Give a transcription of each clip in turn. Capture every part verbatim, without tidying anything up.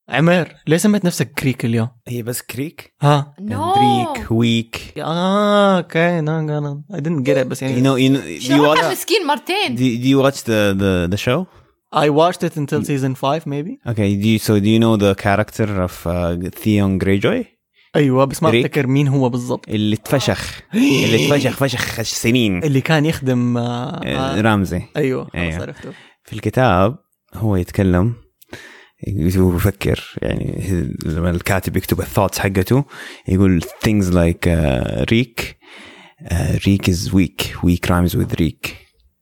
عمر ليه سميت نفسك كريك اليوم؟ هي بس كريك ها No. دريك ويك اه اوكي no no I didn't get it بس يعني you know you know do you شو watch مسكين مرتين. do, do you watch the the the show I watched it until season five maybe. okay do you, so do you know the character of uh, Theon Greyjoy ايوه بس ما دريك. افتكر مين هو بالضبط. اللي اتفشخ اللي اتفشخ فشخ سنين اللي كان يخدم آه آه، رامزي ايوه أيوة. خلاص عرفته. في الكتاب هو يتكلم يفكر يعني لما الكاتب يكتب الثوتس حقته يقول things like uh, ريك uh, ريك is weak weak rhymes with ريك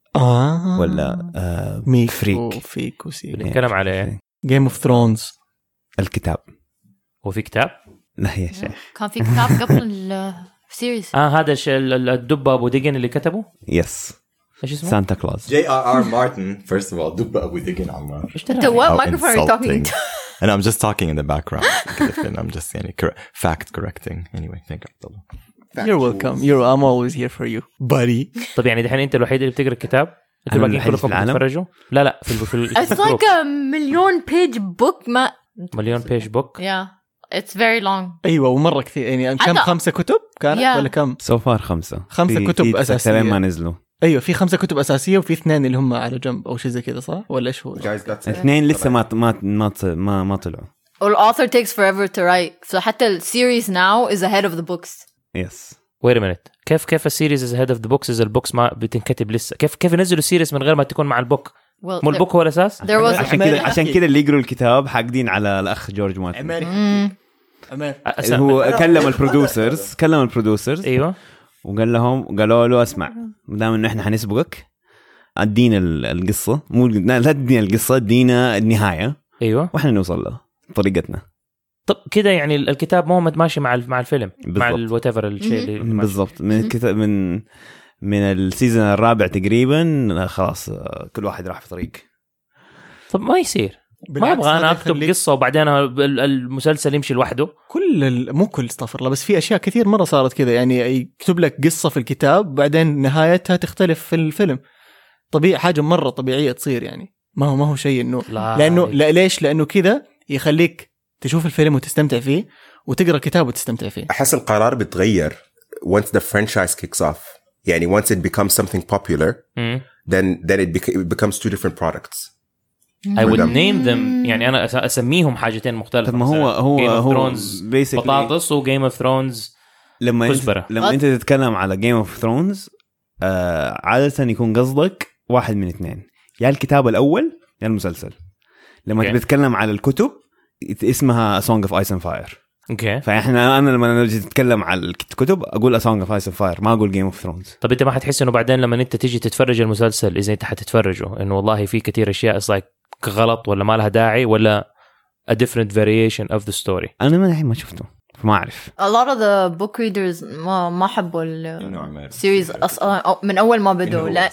اه ولا uh, ميك فريك وفيك وسي نتكلم على جيم اوف ثرونز. الكتاب هو في كتاب لا يا شيخ كان في كتاب قبل السيريز. اه هذا الشيء الدب ابو دقن اللي كتبه يس ايش اسمه سانتا كلاus J R R Martin first of all دب أبو ذقن عمار. ايش So ترى what How microphone are you talking insulting. into? And I'm just talking in the background. I'm just يعني cor- fact correcting. Anyway, thank you عبد الله. You're welcome. You're I'm always here for you buddy. طب يعني دحين انت الوحيد اللي بتقرا الكتاب انتوا أنا الباقيين الوحيد في كلكم العالم؟ بتتفرجوا لا لا في في It's like a million page book ما مليون بيج بوك yeah it's very long. ايوه ومره كثير يعني كم أنا- خمسة كتب كانت Yeah. ولا كم؟ so far خمسة خمسة في- كتب في أساسية. سبعين ما نزلوا ايوه في خمسة كتب اساسيه وفي اثنين اللي هم على جنب او شيء زي كذا صح ولا ايش هو؟ Guys got اثنين لسه ما ما ما ما, ما طلعوا The author takes forever to write. So حتى ال series now is ahead of the books. يس وير مينيت كيف كيف السيريز از هيد اوف ذا بوكس اذا البوكس ما بتنكتب لسه كيف كيف ينزلوا سيريز من غير ما تكون مع البوك Well, مو there, البوك هو الاساس there was عشان كذا عشان كذا اللي يقروا الكتاب حاقدين على الاخ جورج مارتن عمر عمر أسا... هو كلم البرودوسرز كلم البرودوسرز ايوه وقال لهم قالوا له اسمع دام انه احنا حنسبقك ادينا ال- القصه مو لا لا تدينا القصه ادينا النهايه ايوه واحنا نوصل لها طريقتنا طب كده يعني الكتاب مو ماشي مع ال- مع الفيلم مع بالضبط. الوات ايفر الشيء اللي ماشي. بالضبط من الكتاب من من السيزون الرابع تقريبا خلاص آه، كل واحد راح في طريق. طب ما يصير ما بالعكس، ابغى انا هذا اكتب يخليك- قصه وبعدين ال- المسلسل يمشي لوحده. كل ال... مو كل استغفر الله بس في اشياء كثير مره صارت كذا يعني يكتب لك قصه في الكتاب بعدين نهايتها تختلف في الفيلم. طبيعي حاجه مره طبيعيه تصير يعني ما هو ما هو شيء انه لا لانه لا ليش لانه كذا يخليك تشوف الفيلم وتستمتع فيه وتقرا كتاب وتستمتع فيه. أحس القرار بتغير once the franchise kicks off. يعني once it becomes something popular مم. then then it, bec- it becomes two different products. I would them. name them يعني انا أس- اسميهم حاجتين مختلفه. طب ما هو مثلاً هو Game of هو Thrones basically بطاطس و Game of Thrones لما انت كزبرة. لما انت تتكلم على جيم اوف ثرونز آه عاده يكون قصدك واحد من اثنين يا الكتاب الاول يا المسلسل. لما Okay. تبي تتكلم على الكتب اسمها Song of Ice and Fire. اوكي. فاحنا انا لما نجي نتكلم على الكتب اقول A Song of Ice and Fire ما اقول Game of Thrones. طب انت ما حتحس انه بعدين لما انت تيجي تتفرج المسلسل اذا انت حتتفرجه انه والله في كتير اشياء like غلط ولا ما لها داعي ولا a different variation of the story. انا ما الحين ما شفته فما اعرف. a lot of the book readers ما ما حبوا ال series أصلا أو- من أول ما بدوا لا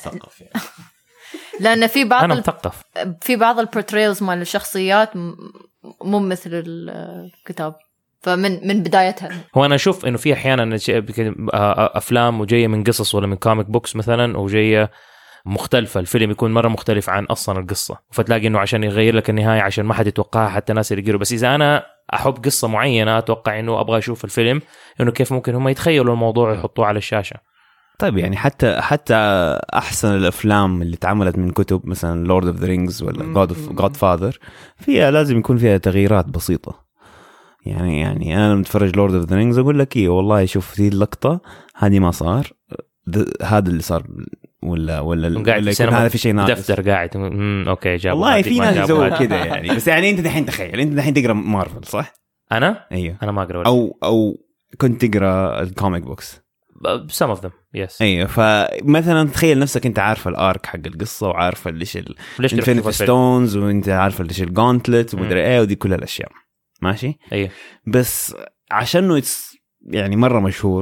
لأن في بعض انا ال... مثقف. في بعض البورتريلز مال الشخصيات م- مو مثل الكتاب فمن من بدايتها. هو انا اشوف انه في احيانا شيء بك- آه، افلام وجايه من قصص ولا من كوميك بوكس مثلا وجايه مختلفة الفيلم يكون مرة مختلف عن أصلا القصة فتلاقي إنه عشان يغير لك النهاية عشان ما حد يتوقعها حتى الناس اللي يقروا. بس إذا أنا أحب قصة معينة أتوقع إنه أبغى أشوف الفيلم إنه كيف ممكن هم يتخيلوا الموضوع ويحطوه على الشاشة. طيب يعني حتى حتى احسن الافلام اللي اتعملت من كتب مثلا لورد اوف ذا رينجز ولا جاد اوف جاد فاذر فيها لازم يكون فيها تغييرات بسيطه. يعني يعني انا لما اتفرج لورد اوف ذا رينجز اقول لك ايه والله شوف هذه اللقطه هذه ما صار هذا اللي صار ولا ولا قاعد في سينما هذا في شيء ناقص دفتر قاعد امم اوكي جاب والله في ناس يسووا كذا يعني. بس يعني انت دحين تخيل انت دحين تقرا مارفل صح؟ انا ايوه انا ما اقرا او او كنت تقرا الكوميك بوكس. some of them yes. ايوه فمثلا تخيل نفسك انت عارفه الارك حق القصه وعارفه ليش الانفينيتي ستونز وانت عارفه ليش الجونتلت ومدري ايه ودي كل الاشياء ماشي. ايوه بس عشانه يتس يعني مره مشهور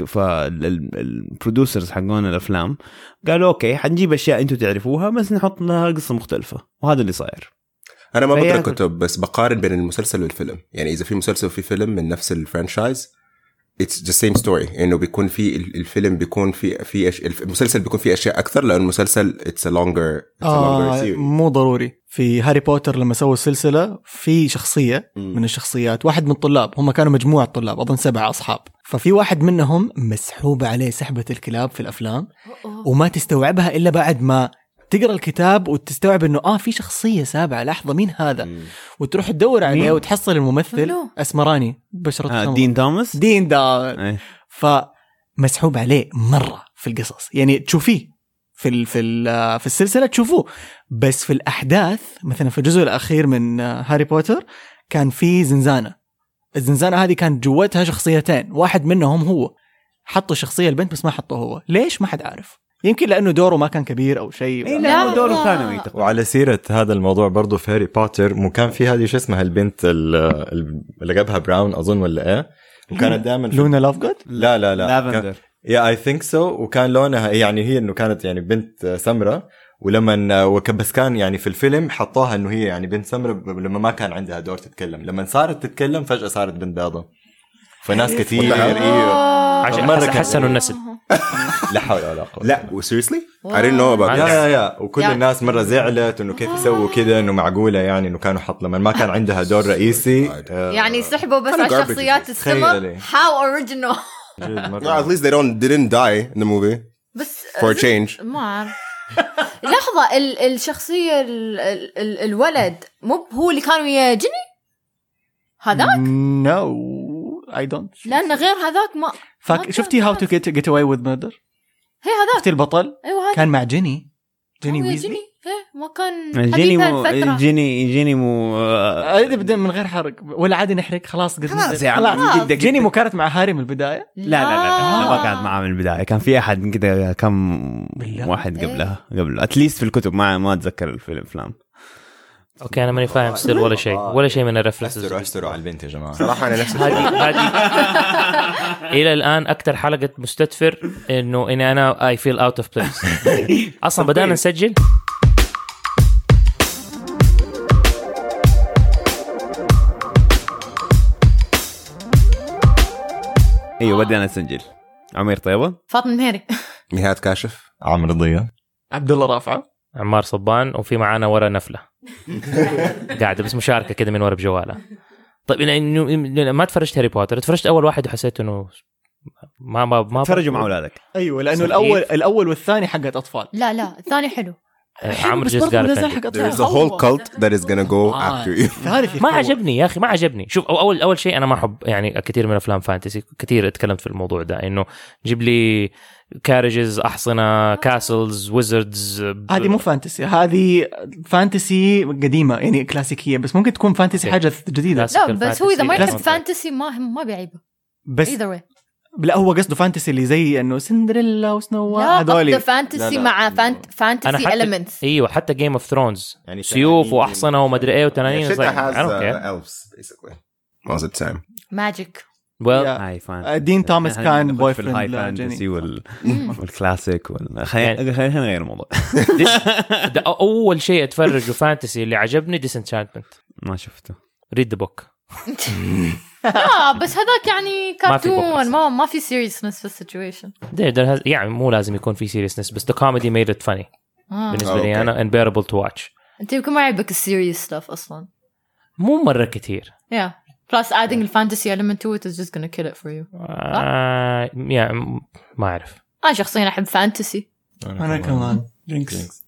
فالبرودوسرز حقون الافلام قالوا اوكي حنجيب اشياء انتم تعرفوها بس نحط لها قصه مختلفه وهذا اللي صاير. أنا ما بقرأ فهي- كتب بس بقارن بين المسلسل والفيلم. يعني إذا في مسلسل وفي فيلم من نفس الفرانشايز it's the same story إنه بيكون في الفيلم بيكون في في أش... المسلسل بيكون فيه أشياء أكثر لأن المسلسل it's a longer it's a آه longer series. مو ضروري. في هاري بوتر لما سووا السلسلة في شخصية من الشخصيات واحد من الطلاب، هم كانوا مجموعة طلاب أظن سبعة أصحاب، ففي واحد منهم مسحوب عليه سحبة الكلاب في الأفلام وما تستوعبها إلا بعد ما تقرأ الكتاب وتستوعب إنه آه في شخصية سابعة، لحظة مين هذا؟ مم. وتروح تدور عليه وتحصل الممثل أسمراني بشرة آه دين توماس دين دا فمسحوب عليه مرة في القصص، يعني تشوفيه في ال في ال في السلسلة تشوفوه، بس في الأحداث مثلا في الجزء الأخير من هاري بوتر كان في زنزانة، الزنزانة هذه كانت جوتها شخصيتين، واحد منهم هو، حطوا شخصية البنت بس ما حطوه هو، ليش ما حد عارف، يمكن لأنه دوره ما كان كبير أو شيء. إيه لا دوره ثانوي. وعلى سيرة هذا الموضوع برضو في هاري بوتر مو كان في هذه شو اسمها البنت اللي جابها براون أظن ولا إيه، وكانت دائما لونا لافجود لا لا لا لافندر يا اي ثينك سو، وكان لونها يعني هي انه كانت يعني بنت سمراء، ولما بس كان يعني في الفيلم حطوها انه هي يعني بنت سمراء لما ما كان عندها دور تتكلم، لما صارت تتكلم فجأة صارت بنت بيضاء، فناس كثير ايوه عشان حسنوا النسل. لا حول ولا قوة. لا seriously I didn't know about يا يا يا وكل يعني الناس مرة زعلت انه كيف يسووا كده، انه معقولة يعني انه كانوا حط لما ما كان عندها دور رئيسي يعني سحبوا بس على الشخصيات السمر. how original. No, at least they don't didn't die in the movie. بس for a change. ما أعرف. لحظة ال الشخصية ال ال الولد مو هو اللي كانوا ويا جيني هذاك؟ no I don't. لأن غير هذاك ما. فاك شفتي how to get get away with murder؟ هي هذاك. شفتي البطل؟ أيوة كان مع جيني. جيني ويزلي. ويزلي. إيه ما كان. جيني مو جيني جيني مو. آه بدأ من غير حرق ولا عادي نحرق خلاص قد. خلاص يعني جدك. جيني مو كانت مع هاري من البداية؟ لا لا لا, لا ما كانت معاه من البداية، كان في أحد كده كم واحد قبلها قبل أتليست في الكتب ما ما أتذكر في الأفلام. اوكي انا ماني فاهم ستيل ولا شيء ولا شيء من الريفرنسز. استروا استروا على البنت يا جماعه صراحه انا نفسي هذه هذه الى الان اكثر حلقه مستدفر انه اني انا اي فيل اوت اوف بليس. اصلا بدانا نسجل ايوه بدانا نسجل. عمير طيبه، فاطمه مهري، نهاد كاشف، عمرو ضياء، عبد الله رافعه، عمار صبان، وفي معانا ورا نفله قاعده بس مشاركه كده من ورا بجواله. طيب انه ما تفرجت هاري بوتر، تفرجت اول واحد وحسيت انه ما ما ما تفرجوا مع اولادك؟ ايوه لانه الاول الاول والثاني حقت اطفال. لا لا الثاني حلو. عمرو جالس قال there's a whole cult that is gonna go after you. ما عجبني يا اخي ما عجبني. شوف اول اول شيء انا ما احب يعني كثير من افلام فانتسي، كثير اتكلمت في الموضوع ده انه جيب لي كارجز، احصنه، كاسلز، ويزردز. هذه مو فانتسي، هذه فانتسي قديمه يعني كلاسيكيه، بس ممكن تكون فانتسي حاجه جديده. لا بس هو اذا ما يحب فانتسي ما ما بيعيبه بس either way. لا هو قصده فانتسي اللي زي انه سندريلا وسنو هذول. لا فانتسي مع فانت فانتسي إليمنتس. ايوه حتى جيم اوف ثرونز يعني سيوف واحصنه وما ادري ايه وتنانين. Shit that has uh, elves basically most of the time. Magic. well هاي فان دين توماس كان بوي في الهاي فريند فانتسي وال والكلاسيك وال خلينا نغير الموضوع. ده اول شيء اتفرج فانتسي اللي عجبني ديسنشانتمنت. ما شفته. ريد ذا بوك. لا بس هذاك يعني كرتون ما ما في seriousness في السيتويشن. ده يعني مو لازم يكون في seriousness بس the comedy made it funny آه. بالنسبة لي أنا unbearable to watch. أنت يمكن ما يعجبك السيريس stuff أصلا. مو مرة كتير. Yeah. Plus adding the fantasy element to it is just gonna kill it for you. آه يعني ما أعرف. أنا شخصيا أحب فانتسي. أنا كمان. جينكس.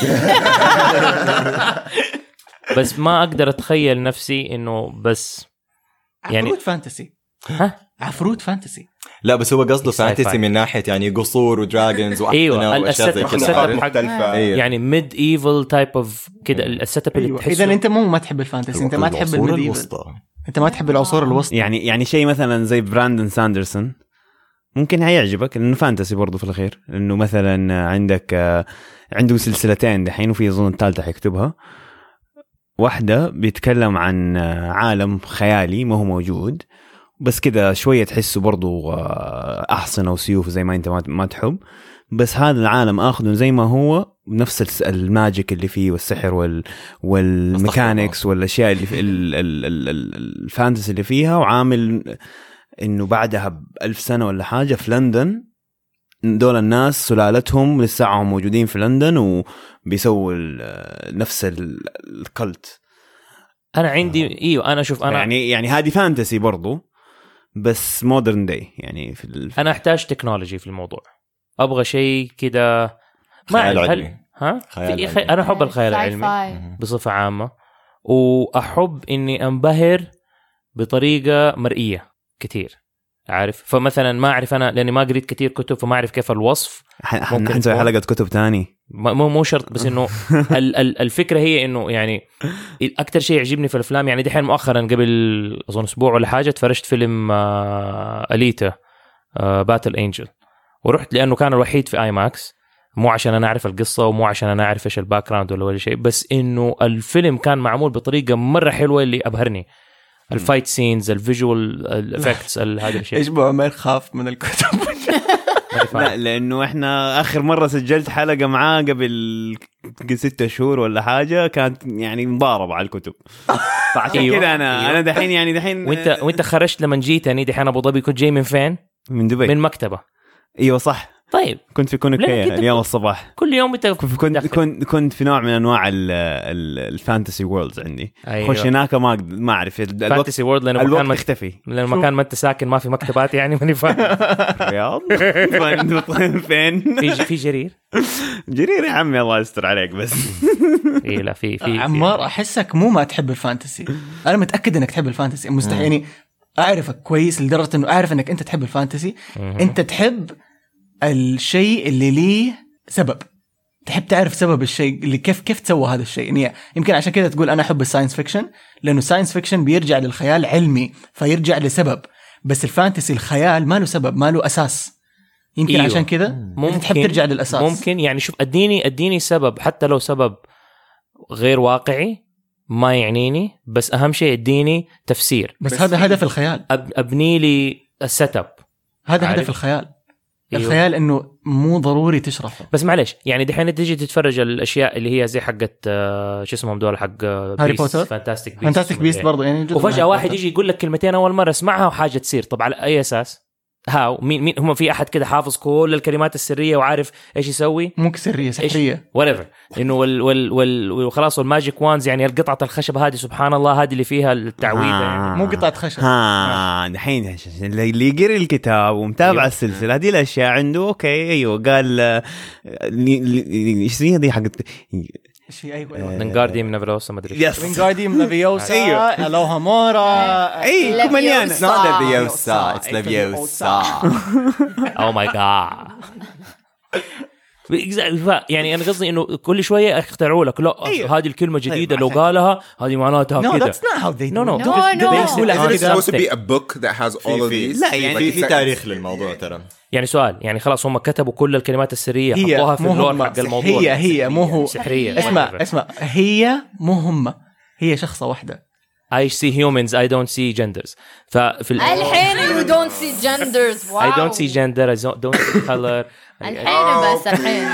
بس ما أقدر أتخيل نفسي إنه بس يعني عفروت فانتسي. ها عفروت فانتسي. لا بس هو قصده فانتسي من ناحية يعني قصور ودراجونز وأحسنة وأشياء زي كده مختلفة. يعني ميد ايفل تايب اوف كده السيت اب اللي تحسه. إذا أنت مو ما تحب الفانتسي أنت ما تحب الميد ايفل. أنت ما تحب العصور الوسطى. يعني يعني شيء مثلا زي براندن ساندرسون ممكن هيعجبك لأنه فانتسي برضو في الأخير. إنه مثلا عندك عنده سلسلتين دحين وفي أظن الثالثة حيكتبها. واحدة بيتكلم عن عالم خيالي ما هو موجود بس كده شوية تحسه برضو أحصنة وسيوف زي ما أنت ما تحب، بس هذا العالم أخذه زي ما هو بنفس الماجيك اللي فيه والسحر وال والميكانيكس والأشياء اللي في ال ال ال ال الفانتسي اللي فيها، وعامل إنه بعدها بألف سنة ولا حاجة في لندن دول الناس سلالتهم لسه موجودين في لندن وبيسووا نفس الكلت. انا عندي ايوه انا شوف انا يعني يعني هذه فانتسي برضو بس مودرن داي يعني في ال... انا احتاج تكنولوجي في الموضوع. ابغى شيء كده ما خيال هل... علمي. ها خيال في... انا احب الخيال العلمي بصفة عامة واحب اني انبهر بطريقة مرئية كتير عارف. فمثلا ما اعرف انا لاني ما قريت كتير كتب فما اعرف كيف الوصف. حنسوي حلقة كتب تاني مو مو شرط بس انه ال- ال- الفكره هي انه يعني اكثر شيء يعجبني في الافلام يعني دحين مؤخرا قبل اظن اسبوع ولا حاجه تفرجت فيلم آه اليتا آه باتل انجل ورحت لانه كان الوحيد في اي ماكس مو عشان انا اعرف القصه ومو عشان انا اعرف ايش الباك جراوند ولا ولا شيء بس انه الفيلم كان معمول بطريقه مره حلوه اللي ابهرني. الفايت سينز الفيجوال الافكتس هذا الشيء. ايش بقى ما يخاف من الكتب. لا لانه احنا اخر مره سجلت حلقه معاه قبل ستة شهور ولا حاجه كانت يعني مضاربه على الكتب فعشان أيوة. كده انا أيوة. انا دحين يعني دحين وانت وانت خرجت لما جيتني دحين ابو ظبي كنت جاي من فين؟ من دبي من مكتبه. ايوه صح طيب كنت في كونكية اليوم الصباح كل يوم انت كنت كنت كنت في نوع من انواع الفانتسي وورلدز عندي. أيوة. خش هناك ما ما اعرف فانتسي وورلد لانه الوقت مكان يختفي لانه مكان ما انت ساكن ما في مكتبات يعني ماني فاهم. الرياض فين في في جرير جرير يا عمي الله يستر عليك بس. ايه لا في في عمار احسك مو ما تحب الفانتسي. انا متاكد انك تحب الفانتسي مستحيل يعني اعرفك كويس لدرجه انه اعرف انك انت تحب الفانتسي. انت تحب الشيء اللي ليه سبب تحب تعرف سبب الشيء اللي كيف كيف تسوى هذا الشيء. يعني يمكن عشان كده تقول أنا أحب الساينس فيكشن لأنه الساينس فيكشن بيرجع للخيال علمي فيرجع لسبب بس الفانتسي الخيال ما له سبب ما له أساس. يمكن إيوه. عشان كده ممكن تحب ترجع للأساس. ممكن يعني شوف أديني أديني سبب حتى لو سبب غير واقعي ما يعنيني بس أهم شيء أديني تفسير. بس, بس هذا هدف الخيال. أب أبني لي السيت اب هذا هدف الخيال. أيوه. الخيال انه مو ضروري تشرحه. بس معلش يعني دحين تيجي تتفرج الاشياء اللي هي زي حقت آه شو اسمهم دول حق هاري بوتر فانتاستيك بيست فانتاستيك بيست برضه يعني وفجأة واحد يجي يقول لك كلمتين اول مرة اسمعها وحاجة تصير. طب على اي اساس؟ هاو مين مين هم في احد كده حافظ كل الكلمات السريه وعارف ايش يسوي؟ مو سريه سحريه whatever انه وال وال وال وخلاص والماجيك وانز يعني القطعه الخشب هذه سبحان الله هذه اللي فيها التعويذه يعني. مو قطعه خشب. ها دحين اللي يقري الكتاب ومتابع أيوه. السلسله هذه الاشياء عنده اوكي ايوه قال ايش هي دي حقت شيء ايوه وينغارديوم نافيوسا ما ادري ايش وينغارديوم نافيوسا الوها مورا اي كومانيانا It's not Leviosa it's Leviosa oh my god يعني انا قصدي انه كل شويه اخترعوا لك لا أيوه. هذه الكلمه جديده لو قالها هذه معناتها no, كده that's not how they do no no, no, no. no. It's supposed to be a book that has all of these. لا يعني في تاريخ للموضوع ترى. يعني سؤال يعني خلاص هم كتبوا كل الكلمات السريه حطوها في اللون حق الموضوع. هي هي مو هو سحريه. اسمع اسمع هي مو هم هي شخصة واحدة. I see humans I don't see genders. ففي الحين you don't see genders. wow. I don't see gender I don't see color. الحين بس الحين.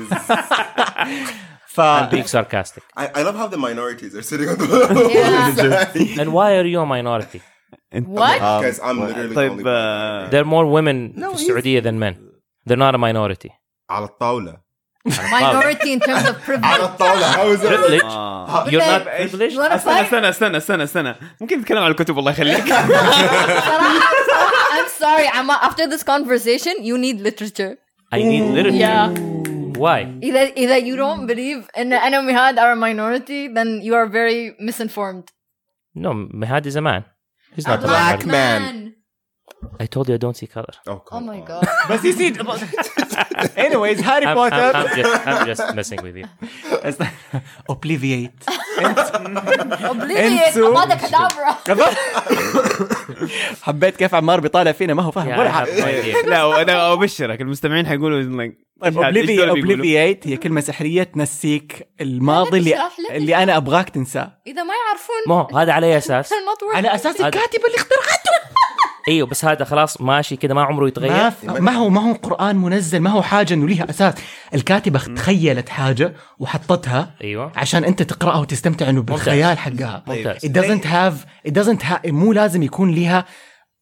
ف I'm being sarcastic. I, I love how the minorities are sitting on the yeah. And why are you a minority? What? Because I'm literally the only طيب There are more women في السعودية than men. They're not a minority. على الطاولة. Minority in terms of privilege. على الطاولة. How is it? Privilege? You're not privileged? استنى استنى استنى استنى استنى ممكن نتكلم عن الكتب الله يخليك. I'm sorry Amma, after this conversation you need literature. I need literature. Yeah. Why? Either either you don't believe in the enemy had are a minority then you are very misinformed. No, Mehad is a man. He's not a, a black man. man. I told you I don't see color. Oh, oh my god. بس you see anyways Harry I'm, Potter I'm, I'm, just, I'm just messing with you. Obliviate. Obliviate. Avada Kedavra. حبيت كيف عمار بيطالع فينا ما هو فاهم ولا حاجة. لا أنا أبشرك المستمعين حيقولوا like Obliviate هي كلمة سحرية تنسيك الماضي اللي اللي أنا أبغاك تنساه. إذا ما يعرفون. ما هذا على أساس. على أساس الكاتب اللي اخترعته. ايوه بس هذا خلاص ماشي كده ما عمره يتغير. ما, ما هو ما هو قرآن منزل ما هو حاجة انه ليها اساس. الكاتبة تخيلت حاجة وحطتها ايوه عشان انت تقرأها وتستمتع انه بالخيال حقها. ممتاز. It doesn't have it doesn't have مو لازم يكون ليها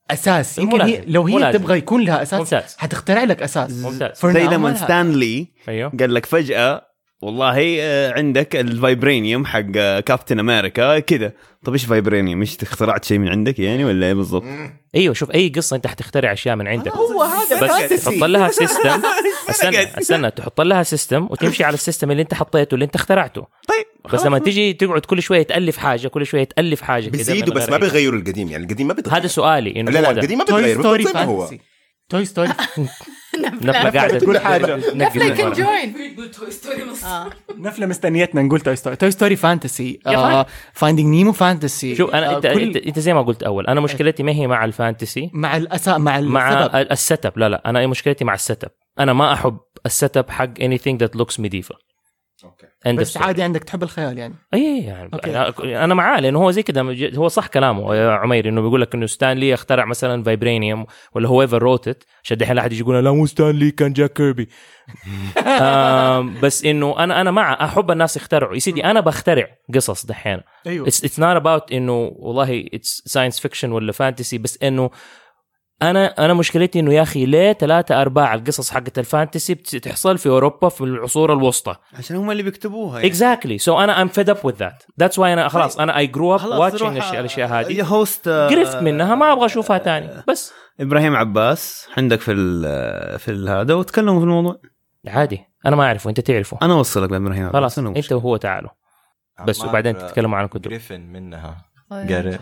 اساس. مو يمكن هي لازم. لو مو هي لازم. تبغى يكون لها اساس ممتاز. حتخترع لك اساس. ممتاز. For زي now لما ما- ستانلي ايوه قال لك فجأة والله آه، عندك الفايبرينيوم حق آه، كابتن امريكا كذا. طب ايش فايبرينيوم؟ مش اخترعت شيء من عندك يعني ولا ايه بالضبط؟ ايوه شوف اي قصه انت حتخترع اشياء من عندك هو هذا بس fantasy. تحط لها سيستم. استنى سكت. استنى تحط لها سيستم وتمشي على السيستم اللي انت حطيته اللي انت اخترعته. طيب بس لما تيجي تقعد كل شويه تالف حاجه كل شويه تالف حاجه كده بيزيدوا من بس غير ما أي- بيغيروا القديم يعني القديم ما بيتغير. هذا سؤالي انه لا لا هو ده. القديم ما توي بيتغير ستوري زي ما هو. فانتسي. توي ستوري نفله قاعده تقول حاجه. نفلك انجوين نفله مستنيتنا نقول توي ستوري. توي ستوري فانتسي. يا فايندينج نيمو فانتسي. شوف انا انت, انت انت زي ما قلت اول انا مشكلتي ما هي مع الفانتسي مع الاساء مع مع السبب. السيت اب. لا لا انا مشكلتي مع السيت اب. انا ما احب السيت اب حق anything that looks medieval. اوكي بس عادي عندك تحب الخيال يعني. اي يعني أوكي. انا معاه لانه هو زي كده هو صح كلامه يا عمير انه بيقول لك انه ستانلي اخترع مثلا فايبرينيوم ولا هو ايفر روتت عشان دحين لا احد يجي يقول لا مو ستانلي كان جاك كيربي. آم بس انه انا انا مع احب الناس يخترعوا. يا سيدي انا بخترع قصص دحين. ايوه it's it's not about انه والله it's science fiction ولا فانتسي بس انه انا انا مشكلتي انه يا اخي ليه ثلاثة ارباع القصص حقت الفانتسي بتحصل في اوروبا في العصور الوسطى. عشان هم اللي بيكتبوها يعني. exactly so انا I'm fed up with that that's why انا خلاص انا I grew up watching الاشياء الاشياء هذه هوست قرفت منها ما ابغى اشوفها تاني. بس ابراهيم عباس عندك في ال في ال هذا وتكلموا في الموضوع. عادي انا ما اعرفه انت تعرفه انا اوصلك لابراهيم عباس. خلاص أنا انت مشكلة. وهو تعالوا بس عمار وبعدين تتكلموا عن الكتب. جريفن منها قارئ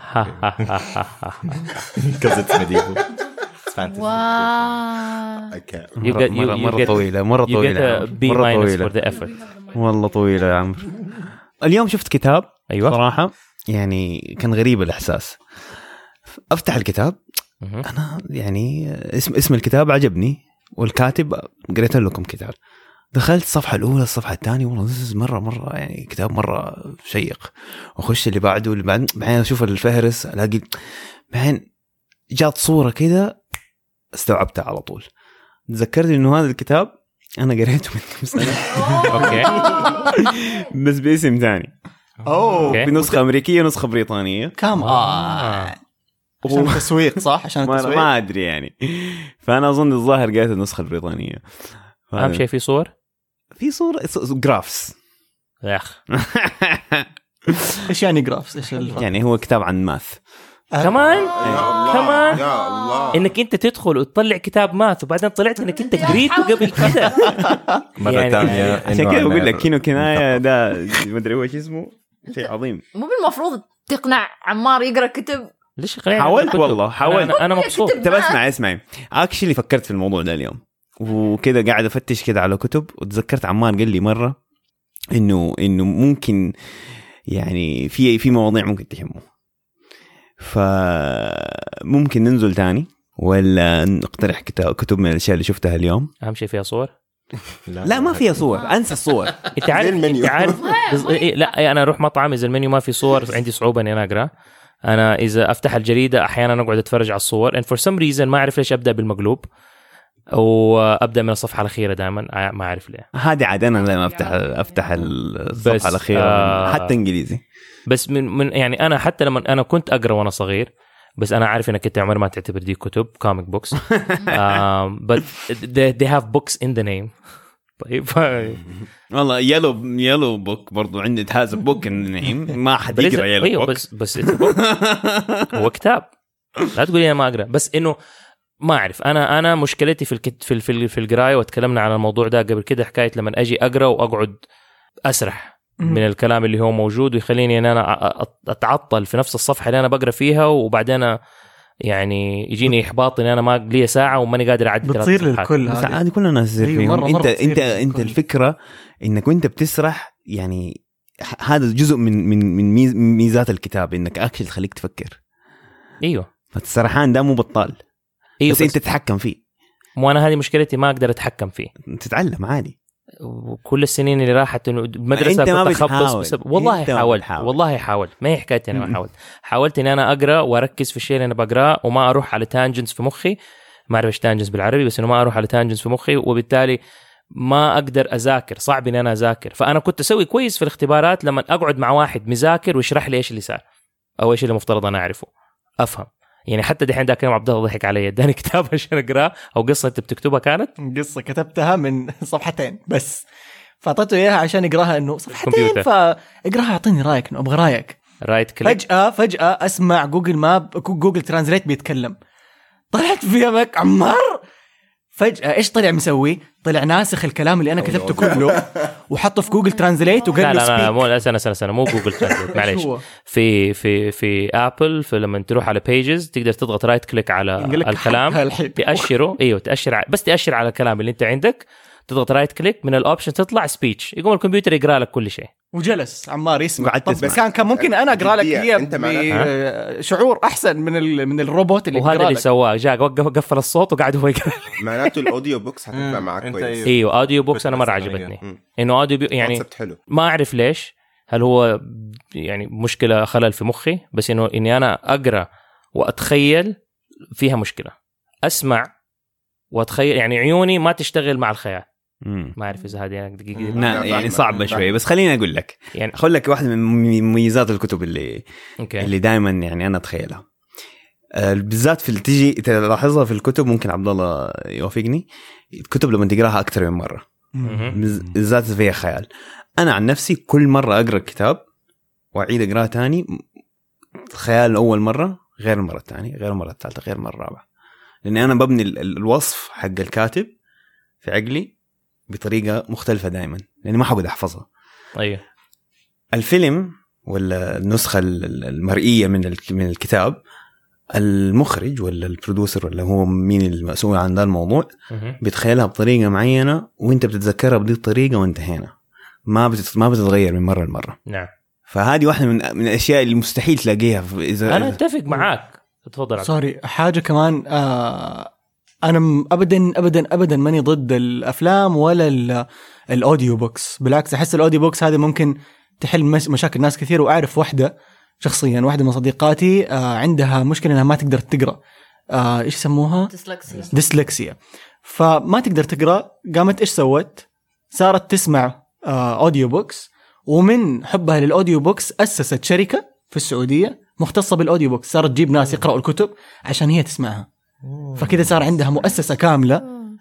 واو كازت مديفو فانتسي. You get- you- مرة, you مرة get- طويلة مرة you get طويلة يا a عمرو. B مرة minus طويلة. for the effort. والله طويلة يا عمرو. اليوم شفت كتاب ايوه صراحة يعني كان غريب الإحساس. أفتح الكتاب مهم. أنا يعني اسم اسم الكتاب عجبني والكاتب قريت لكم كتاب. دخلت الصفحة الأولى الصفحة الثانية والله مرة مرة يعني كتاب مرة شيق. وأخش اللي بعده واللي بعد بعدين أشوف الفهرس ألاقي بعدين جات صورة كذا استوعبتها على طول. تذكرت إنه هذا الكتاب أنا قريته من كم سنة اوكي بس باسم ثاني. اوه أوكي. بنسخة أمريكية ونسخة بريطانية. كام آه. عشان التسويق صح عشان ما, التسويق. ما أدري يعني. فأنا أظن الظاهر قريت النسخة البريطانية. ف- اهم شيء في صور في صورة جرافس يا اخ ايش يعني جرافس؟ ايش ال- يعني هو كتاب عن ماث. كمان يا الله كمان يا الله انك انت تدخل وتطلع كتاب ماث وبعدين طلعت انك انت قريته قبل كده. مرة يعني- ثانية عشان كذا بقول لك كينو كناية ده ما أدري هو شو اسمه شيء عظيم. مو بالمفروض تقنع عمار يقرا كتب. ليش قريت حاولت كتب؟ والله، حاولت. انا, أنا مبسوط. كتب. طب اسمع اسمعي اكشلي فكرت في الموضوع ده اليوم وكذا قاعد افتش كذا على كتب وتذكرت عمار قال لي مره انه انه ممكن يعني في في مواضيع ممكن تهمه فممكن ننزل تاني ولا نقترح كتاب كتب من الاشياء اللي شفتها اليوم. اهم شيء فيها صور. لا ما فيها صور انسى الصور. انت عارف المنيو. انت عارف بز- إيه، لا انا اروح مطعم اذا المنيو ما في صور عندي صعوبه اني انا اقرا. انا اذا افتح الجريده احيانا اقعد اتفرج على الصور and for some reason ما اعرف ليش ابدا بالمقلوب وابدا من الصفحه الاخيره دائما ما اعرف ليه. هذه عاد انا لما افتح افتح بس، الصفحه الاخيره آه حتى انجليزي. بس من من يعني انا حتى لما انا كنت اقرا وانا صغير بس انا عارف انك انت عمر ما تعتبر دي كتب كوميك بوكس but they, they have books in the name. طيب والله يلو يلو بوك برضو عندي هذا بوك النعيم ما حد يقرا يلو ايوه بوك بس بس it's a book. هو كتاب لا تقولي انا ما اقرا بس انه ما اعرف انا انا مشكلتي في الكت في في, في القرايه وتكلمنا عن الموضوع ده قبل كده حكايه لما اجي اقرا واقعد اسرح من الكلام اللي هو موجود ويخليني ان انا اتعطل في نفس الصفحه اللي انا بقرا فيها وبعدين يعني يجيني احباط ان انا ما لي ساعه وماني قادر اعدي ثلاث بتصير صفحات. للكل بس هذه. عادي كلنا ناس تصير أيوة، فيهم. مرة- مرة انت بتصير انت للكل. انت الفكره انك وانت بتسرح يعني ح- هذا جزء من من من ميز- ميزات الكتاب انك اكشلي تخليك تفكر. ايوه فالسرحان ده مو بطال ايوه بس, بس انت تتحكم فيه مو انا هذه مشكلتي ما اقدر اتحكم فيه. تتعلم عادي. وكل السنين اللي راحت انه مدرسه أنت ما كنت اخبص بتحاول. بسبب والله أنت ما حاولت بتحاول. والله حاولت ما هي حكايتي انا ما حاولت حاولت اني انا اقرا واركز في الشيء اللي انا بقراه وما اروح على تانجنس في مخي. ما اعرف ايش تانجنس بالعربي بس انه ما اروح على تانجنس في مخي وبالتالي ما اقدر اذاكر صعب اني انا اذاكر. فانا كنت اسوي كويس في الاختبارات لما اقعد مع واحد مذاكر ويشرح لي ايش اللي صار او ايش اللي مفترض انا اعرفه افهم. يعني حتى دحين ذاك اليوم عبد الله ضحك علي اداني كتاب عشان اقراه او قصه انت بتكتبها كانت قصه كتبتها من صفحتين بس فاعطيته اياها عشان يقراها انه صفحتين كمبيوتر. فاقراها اعطيني رايك انه ابغى رايك رايت كليك فجاه فجاه اسمع جوجل ماب جوجل ترانزليت بيتكلم طلعت في يمك عمار فجاه ايش طلع مسوي طلع ناسخ الكلام اللي انا كتبته كله وحطه في جوجل ترانزليت وقال لا له لا لا سبيك مو لا سنه سنه سنه مو جوجل ترانزليت معليش هو؟ في في في ابل فلما تروح على بيجز تقدر تضغط رايت كليك على ينقل لك الكلام الحين. تأشره ايوه تأشر ع- بس تأشر على الكلام اللي انت عندك تضغط رايت كليك من الاوبشن تطلع سبيتش يقوم الكمبيوتر يقرا لك كل شيء وجلس عمار يسمع وقعدت طب تسمع. كان كان ممكن انا اقرا لك جدية. هي أنت معناتها- بشعور احسن من ال... من الروبوت اللي وهذا بيقرا اللي لك. سواه جاء وقف قفل الصوت وقعد هو يقرا معناته الاوديو بوكس هتنفع معك أنت كويس. ايوه اوديو بوكس انا مره بس- عجبتني مم. انه اوديو بي... يعني كونسبت حلو. ما اعرف ليش هل هو يعني مشكله خلل في مخي بس انه اني انا اقرا واتخيل فيها مشكله اسمع واتخيل يعني عيوني ما تشتغل مع الخيال مم. ما اعرف اذا هذه دقيقه لا يعني صعبة شوي بس خليني أقول لك يعني أقول لك واحدة من مميزات الكتب اللي اوكي اللي دائما يعني أنا أتخيلها آه، بالذات في تيجي تلاحظها في الكتب ممكن عبد الله يوافقني الكتب لما تقراها أكثر من مرة مهم. بالذات فيها خيال أنا عن نفسي كل مرة أقرأ الكتاب وأعيد أقرأه تاني خيال أول مرة غير المرة الثانية غير المرة الثالثة غير المرة الرابعة لأني أنا ببني ال- ال- الوصف حق الكاتب في عقلي بطريقة مختلفة دائما لأني ما حقدر أحفظها ايوه الفيلم ولا النسخة ال- ال- المرئية من ال- من الكتاب المخرج ولا البرودوسر ولا هو مين المسؤول عن ذا الموضوع مهم. بيتخيلها بطريقة معينة وانت بتتذكرها بدي الطريقة وانتهينا ما بتت... ما بتتغير من مرة لمرة نعم فهذه واحدة من من الأشياء اللي مستحيل تلاقيها في- إذا انا اتفق معاك تفضل عبد. سوري حاجه كمان آه انا م- ابدا ابدا ابدا ماني ضد الافلام ولا ال- الاوديو بوكس بالعكس احس الاوديو بوكس هذه ممكن تحل مش- مشاكل ناس كثير واعرف واحده شخصيا واحده من صديقاتي آه عندها مشكله انها ما تقدر تقرا آه ايش يسموها ديسلكسيا ديسلكسيا فما تقدر تقرا قامت ايش سوت صارت تسمع آه اوديو بوكس ومن حبها للاوديو بوكس اسست شركه في السعوديه مختصه بالاوديو بوكس صارت تجيب ناس يقراوا الكتب عشان هي تسمعها فكذا صار عندها مؤسسه كامله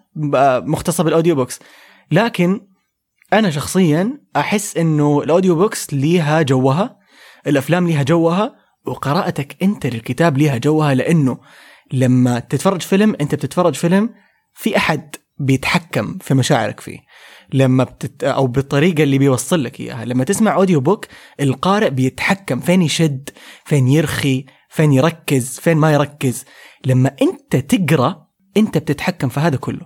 ب- مختصه بالاوديو بوكس لكن انا شخصيا احس انه الاوديو بوكس ليها جوها الافلام ليها جوها وقراءتك انت للكتاب ليها جوها لانه لما تتفرج فيلم انت بتتفرج فيلم في احد بيتحكم في مشاعرك فيه لما بتت... او بالطريقه اللي بيوصل لك اياها لما تسمع اوديو بوك القارئ بيتحكم فين يشد فين يرخي فين يركز فين ما يركز لما انت تقرا انت بتتحكم في هذا كله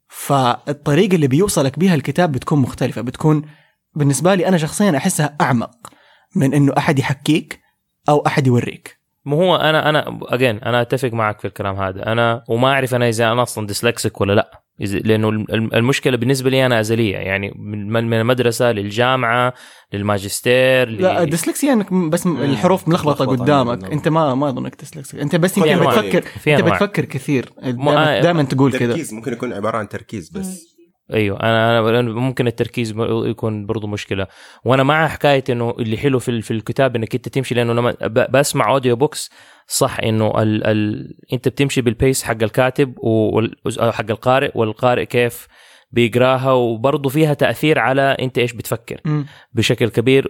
فالطريقه اللي بيوصلك بيها الكتاب بتكون مختلفه بتكون بالنسبه لي انا شخصيا احسها اعمق من انه احد يحكيك او احد يوريك مو هو انا انا اجين انا اتفق معك في الكلام هذا انا وما اعرف انا اذا انا اصلا ديسلكسيك ولا لا إذا- لانه الم- المشكله بالنسبه لي انا ازليه يعني من من المدرسه للجامعه للماجستير لا ل- ديسلكسيا انك بس الحروف ملخبطه ملخبطة قدامك عندنا. انت ما ما اظنك ديسلكسيا انت بس في يمكن أنواع. بتفكر في انت أنواع. بتفكر كثير ما- دائما تقول كذا تركيز ممكن يكون عباره عن تركيز بس. ايوه انا أنا ممكن التركيز يكون برضو مشكله وانا مع حكايه انه اللي حلو في ال- في الكتاب انك انت تمشي لانه لما ب- بسمع اوديو بوكس صح انه ال ال انت بتمشي بالبيس حق الكاتب وحق القارئ والقارئ كيف بيقراها وبرضو فيها تاثير على انت ايش بتفكر مم. بشكل كبير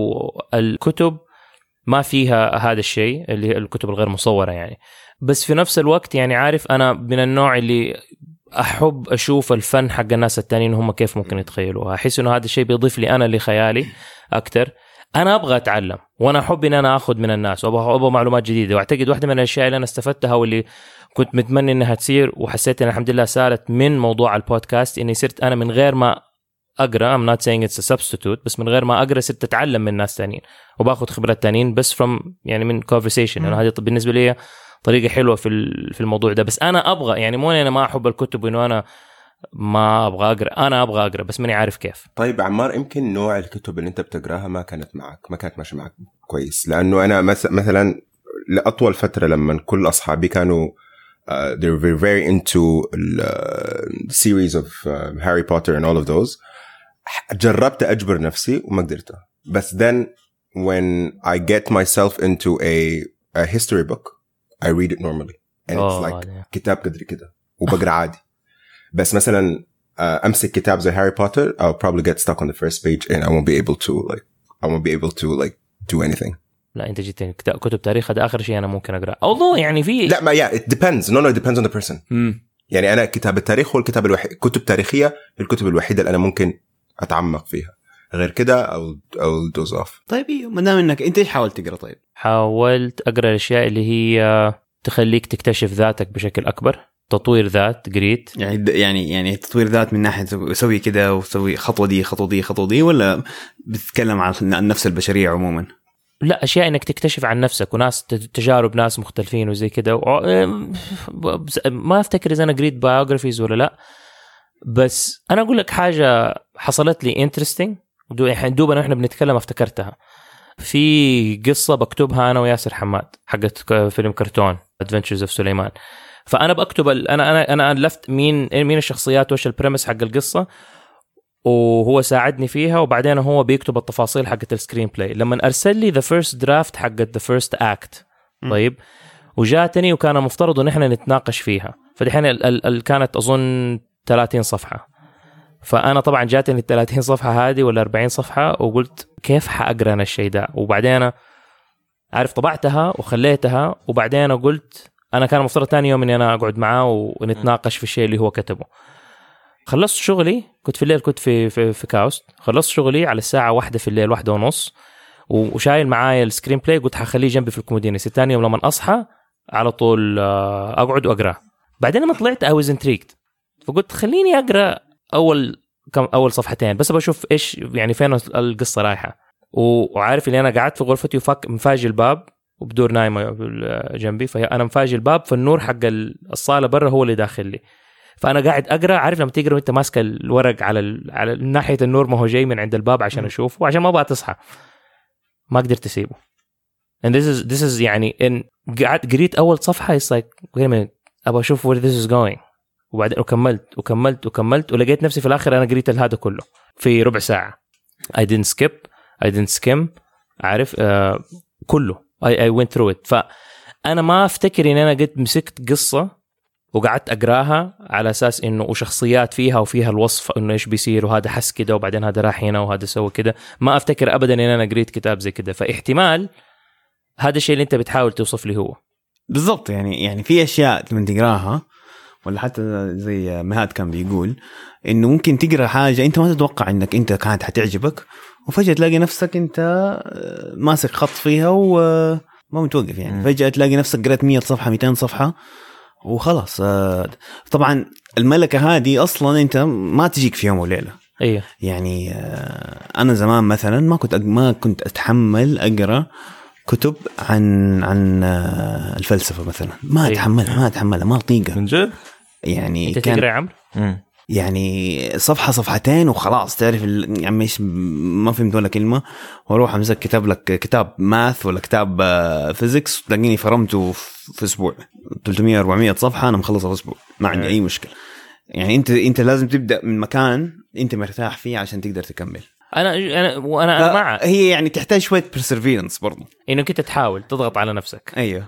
والكتب ما فيها هذا الشيء اللي هي الكتب الغير مصوره يعني بس في نفس الوقت يعني عارف انا من النوع اللي احب اشوف الفن حق الناس التانيين هم كيف ممكن يتخيلوها احس انه هذا الشيء بيضيف لي انا لخيالي اكتر انا ابغى اتعلم وانا احب ان انا اخذ من الناس وابغى ابغى معلومات جديده واعتقد واحده من الاشياء اللي انا استفدتها واللي كنت متمنى انها تصير وحسيت ان الحمد لله صارت من موضوع البودكاست اني صرت انا من غير ما اقرا I'm not saying it's a substitute بس من غير ما اقرا صرت اتعلم من ناس تانيين وباخذ خبرات تانيين بس from يعني من conversation يعني هذه بالنسبه لي طريقه حلوه في في الموضوع ده بس انا ابغى يعني مو انا ما احب الكتب وانه انا ما ابغى اقرا انا ابغى اقرا بس ماني عارف كيف. طيب عمار يمكن نوع الكتب اللي انت بتقراها ما كانت معك ما كانت ماشيه معك كويس لانه انا مثلا لاطول فتره لما كل اصحابي كانوا uh, they were very into the uh, series of uh, Harry Potter and all of those جربت اجبر نفسي وما قدرت بس then when I get myself into a, a history book I read it normally and it's oh, like yeah. كتاب قدري كده وبقرا عادي. بس مثلا uh, أمسك كتاب زي هاري بوتر I'll probably get stuck on the first page and I won't be able to like I won't be able to like do anything. لا انت جيت كتب تاريخ هذا اخر شيء انا ممكن اقرا although يعني في لا ما yeah it depends no no it depends on the person. مم. يعني أنا كتاب التاريخ هو الكتاب الوحيد كتب تاريخية الكتب الوحيدة اللي أنا ممكن أتعمق فيها غير كده أو أو دوز أوف. طيب إيه ما دام إنك أنت إيش حاولت تقرأ؟ طيب حاولت أقرأ الأشياء اللي هي تخليك تكتشف ذاتك بشكل أكبر تطوير ذات قريت يعني يعني يعني تطوير ذات من ناحية سوي كده وسوي خطوة دي خطوة دي خطوة دي ولا بتتكلم عن النفس البشرية عموما؟ لا أشياء إنك تكتشف عن نفسك وناس تجارب ناس مختلفين وزي كده ما أفتكر إذا أنا قريت بايوغرافيز ولا لا بس أنا أقول لك حاجة حصلت لي interesting دوبنا إحنا بنتكلم افتكرتها في قصة بكتبها أنا وياسر حماد حقت فيلم كرتون Adventures of سليمان فأنا بكتب أنا أنا أنا ألفت مين مين الشخصيات وش البريمس حق القصة وهو ساعدني فيها وبعدين هو بيكتب التفاصيل حقت السكرين بلاي لما أرسل لي the first draft حقت the first act طيب وجاتني وكان مفترض إن إحنا نتناقش فيها فدحين ال ال كانت أظن ثلاثين صفحة فأنا طبعا جاتني الثلاثين صفحة هذه ولا أربعين صفحة وقلت كيف حأقرأ أنا الشيء ده وبعدين عارف طبعتها وخليتها وبعدين قلت أنا كان مفترض ثاني يوم إني أنا أقعد معاه ونتناقش في الشيء اللي هو كتبه. خلصت شغلي كنت في الليل كنت في في, في كاوست خلصت شغلي على الساعة واحدة في الليل واحدة ونص وشايل معايا السكرين بلاي قلت حخليه جنبي في الكوموديني ثاني يوم لما أصحى على طول أقعد وأقرأ. بعدين لما طلعت I was intrigued فقلت خليني أقرأ أول كم أول صفحتين بس بشوف إيش يعني فين القصة رايحة وعارف اللي أنا قاعد في غرفتي وفك مفاجئ الباب وبدور نايمة جنبي فأنا مفاجئ الباب فالنور حق الصالة برا هو اللي داخل لي فأنا قاعد أقرأ عارف لما تقرأ وأنت ماسك الورق على ال... على ناحية النور ما هو جاي من عند الباب عشان أشوفه وعشان ما بقى تصحى ما قدرت أسيبه and this is this is يعني إن قعدت قريت أول صفحة it's like wait a minute أبغى أشوف where this is going وبعدين وكملت وكملت وكملت ولقيت نفسي في الآخر أنا قريت هذا كله في ربع ساعة I didn't skip I didn't skim عارف uh, كله I, I went through it. فأنا ما أفتكر إن أنا قد مسكت قصة وقعدت أقراها على أساس إنه وشخصيات فيها وفيها الوصف إنه إيش بيصير وهذا حس كده وبعدين هذا راح هنا وهذا سوى كده. ما أفتكر أبدا إن أنا قريت كتاب زي كده. فاحتمال هذا الشيء اللي أنت بتحاول توصف لي هو بالضبط. يعني يعني في أشياء لما تقراها ولا حتى زي مهاد كان بيقول إنه ممكن تقرأ حاجة أنت ما تتوقع إنك أنت كانت حتعجبك وفجأة تلاقي نفسك أنت ماسك خط فيها وما متوقف. يعني فجأة تلاقي نفسك قرأت مية صفحة مئتين صفحة وخلاص. طبعا الملكة هذه أصلا أنت ما تجيك في يوم وليلة. أيه. يعني أنا زمان مثلا ما كنت ما كنت أتحمل أقرأ كتب عن عن الفلسفة مثلا ما أتحملها ما أتحملها ما أطيقها من جد. يعني أنت تقرأ عمرو يعني صفحة صفحتين وخلاص تعرف يعني مش ما فهمت ولا كلمة واروح امسك كتاب لك كتاب ماث ولا كتاب فيزيكس تلاقيني فرمته في اسبوع ثلاثمية أربعمية صفحة انا مخلصها في اسبوع ما عندي اي مشكلة. يعني انت انت لازم تبدا من مكان انت مرتاح فيه عشان تقدر تكمل. انا انا وانا مع هي يعني تحتاج شويه perseverance برضو انك انت تحاول تضغط على نفسك. ايوه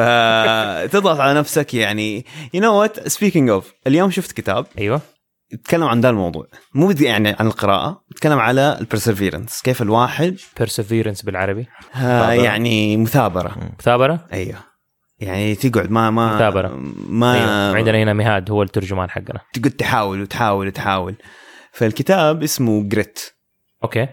فتضغط على نفسك. يعني you know what speaking of اليوم شفت كتاب ايوه يتكلم عن ده الموضوع مو بدي يعني عن القراءة يتكلم على البرسيفيرنس كيف الواحد perseverance بالعربي يعني مثابرة مثابرة أيوه يعني تقعد ما ما مثابرة ما أيوه. عندنا هنا مهاد هو الترجمان حقنا تقعد تحاول وتحاول وتحاول. فالكتاب اسمه جريت أوكي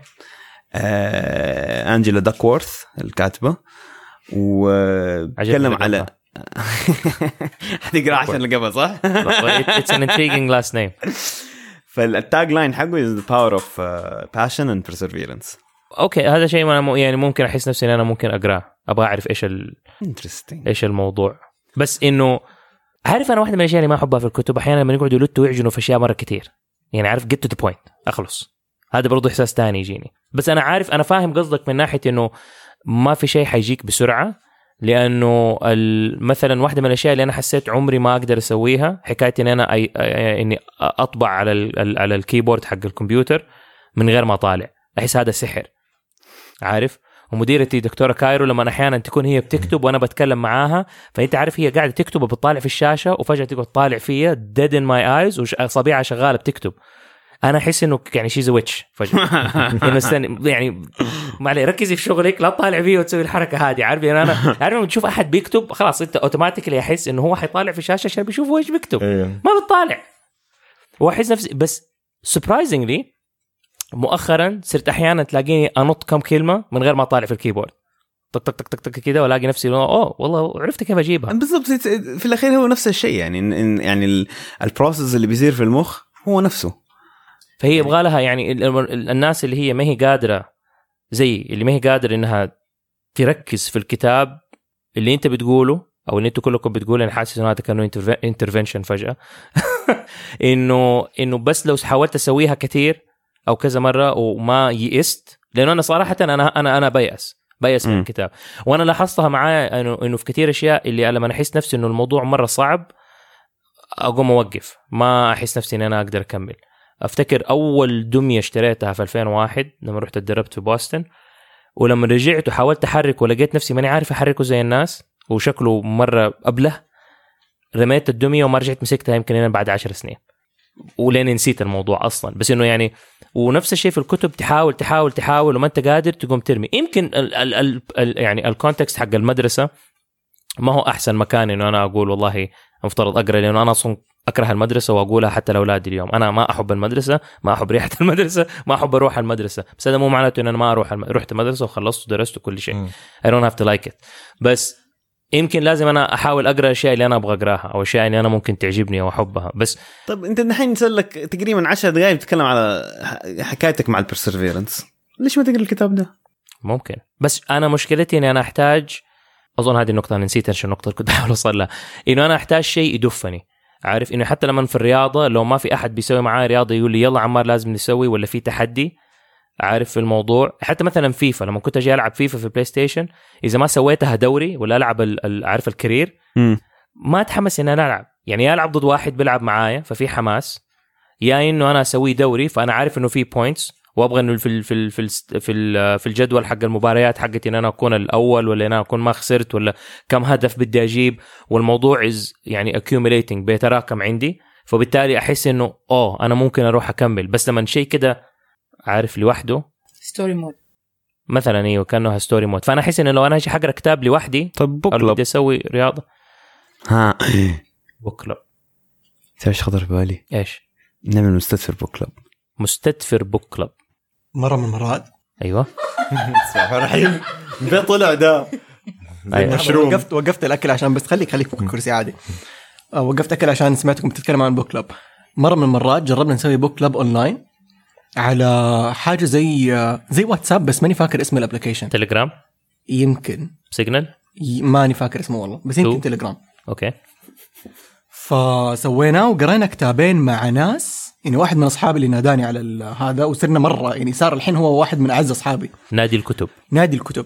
آه أنجيلا داكورث الكاتبة وتكلم على هتقرأ عشان لقبها صح؟ It's an intriguing last name. فالتاج لاين حقه is the power of uh, passion and perseverance. أوكي هذا شيء ما أنا يعني ممكن أحس نفسي إن أنا ممكن أقرأ أبغى أعرف إيش ال interesting إيش الموضوع. بس إنه عارف أنا واحدة من الأشياء اللي ما أحبها في الكتب أحيانا لما يقعدوا يلتوا ويعجنوا في أشياء مرة كتير. يعني عارف get to the point أخلص. هذا برضو إحساس تاني يجيني. بس أنا عارف أنا فاهم قصدك من ناحية إنه ما في شيء حيجيك بسرعة. لأنه مثلا واحدة من الأشياء اللي أنا حسيت عمري ما أقدر أسويها حكاية إن أنا أي... إني أطبع على ال... على الكيبورد حق الكمبيوتر من غير ما أطالع. أحس هذا سحر عارف. ومديرتي دكتورة كايرو لما أحيانا تكون هي بتكتب وأنا بتكلم معاها، فأنت عارف هي قاعدة تكتب وبتطالع في الشاشة وفجأة تقعد تطالع فيها dead in my eyes وأصابعها شغالة بتكتب. أنا أحس إنه يعني she's a witch فجأة. إنه استنى يعني معلي ركزي في شغلك لا تطالع فيه وتسوي الحركة هذه. عارف يعني أنا عارف لما تشوف أحد بيكتب خلاص أنت أوتوماتيكلي أحس إنه هو حيطالع في الشاشة عشان بيشوفه إيش بيكتب، ما بتطالع. وأحس نفسي بس surprisingly مؤخرا صرت أحيانا تلاقيني أنط كم كلمة من غير ما أطالع في الكيبورد طق طق طق طق كده ولاقي نفسي أوه والله عرفت كيف أجيبها. بالضبط في الأخير هو نفس الشيء يعني إن يعني البروسيس اللي بيصير في المخ هو نفسه. فهي يبغى لها يعني الناس اللي هي ما هي قادرة زي اللي ما هي قادرة إنها تركز في الكتاب اللي أنت بتقوله أو اللي أنتوا كلكم بتقولوا. أنا حاسس إنه هذا كانوا intervention فجأة إنه إنه بس لو حاولت أسويها كثير أو كذا مرة وما يئست، لأنه أنا صراحة أنا أنا أنا بيأس بيأس من الكتاب. وأنا لاحظتها معايا إنه إنه في كثير أشياء اللي لما أحس نفسي إنه الموضوع مرة صعب أقوم أوقف، ما أحس نفسي إن أنا أقدر أكمل. أفتكر أول دمية اشتريتها في ألفين وواحد لما رحت اتدربت في بوسطن، ولما رجعت وحاولت أحرك ولقيت نفسي ماني عارف أحركه زي الناس وشكله مرة أبله، رميت الدمية وما رجعت مسكتها يمكن أنا بعد عشر سنين ولين نسيت الموضوع أصلا. بس إنه يعني ونفس الشيء في الكتب، تحاول تحاول تحاول وما أنت قادر تقوم ترمي. يمكن ال ال ال ال يعني الكونتكست حق المدرسة ما هو أحسن مكان إنه أنا أقول والله مفترض أقرأ، لأنه أنا أصلا أكره المدرسة وأقولها حتى لأولادي اليوم. أنا ما أحب المدرسة، ما أحب ريحة المدرسة، ما أحب أروح المدرسة. بس هذا مو معناته إن أنا ما أروح الم... رحت المدرسة وخلصت ودرست كل شيء. I don't have to like it. بس يمكن لازم أنا أحاول أقرأ الأشياء اللي أنا أبغى أقرأها أو الأشياء اللي أنا ممكن تعجبني أحبها. بس طب أنت الحين نسألك تقريبا عشر دقائق بتتكلم على حكايتك مع البرسيفيرنس، ليش ما تقرأ الكتاب ده؟ ممكن، بس أنا مشكلتي إني أنا أحتاج، أظن هذه النقطة أنا نسيت إيش النقطة كنت أحاول أوصل لها، إنه أنا أحتاج شيء يدفني. عارف إنه حتى لما في الرياضة لو ما في أحد بيسوي معاي رياضة يقول لي يلا عمار لازم نسوي ولا في تحدي، عارف في الموضوع. حتى مثلا فيفا لما كنت أجي ألعب فيفا في بلاي ستيشن، إذا ما سويتها دوري ولا ألعب عارف الكارير م. ما أتحمس إن أنا ألعب. يعني ألعب ضد واحد بيلعب معايا ففي حماس، يا إنه أنا أسوي دوري فأنا عارف إنه في بوينتس وأبغى إنه في في في في في الجدول حق المباريات حقتي إن أنا أكون الأول ولا أنا أكون ما خسرت ولا كم هدف بدي أجيب، والموضوع إز يعني accumulating بيتراكم عندي. فبالتالي أحس إنه أوه أنا ممكن أروح أكمل. بس لما شيء كده عارف لوحده ستوري مود مثلا ايوه كانه ستوري مود، فانا احس انه لو انا اجي حقرا كتاب لوحدي طب بوك كلوب بدي اسوي رياضه. ها بوك كلوب ايش خطر في بالي؟ ايش نعمل مستدفر بوك كلوب. مستدفر بوك كلوب مره من المرات ايوه رحيم ده طلع ده مشروم. وقفت وقفت الاكل عشان بس خليك خليك في كرسي عادي. وقفت اكل عشان سمعتكم بتتكلموا عن بوك كلوب. مره من المرات جربنا نسوي بوك كلوب اونلاين على حاجه زي زي واتساب، بس ماني فاكر اسم الابلكيشن. تليجرام يمكن سيجنال ماني فاكر اسمه والله، بس يمكن تليجرام. اوكي. فسويناه وقرينا كتابين مع ناس، يعني واحد من اصحابي اللي ناداني على هذا وصرنا مره يعني صار الحين هو واحد من اعز اصحابي. نادي الكتب نادي الكتب.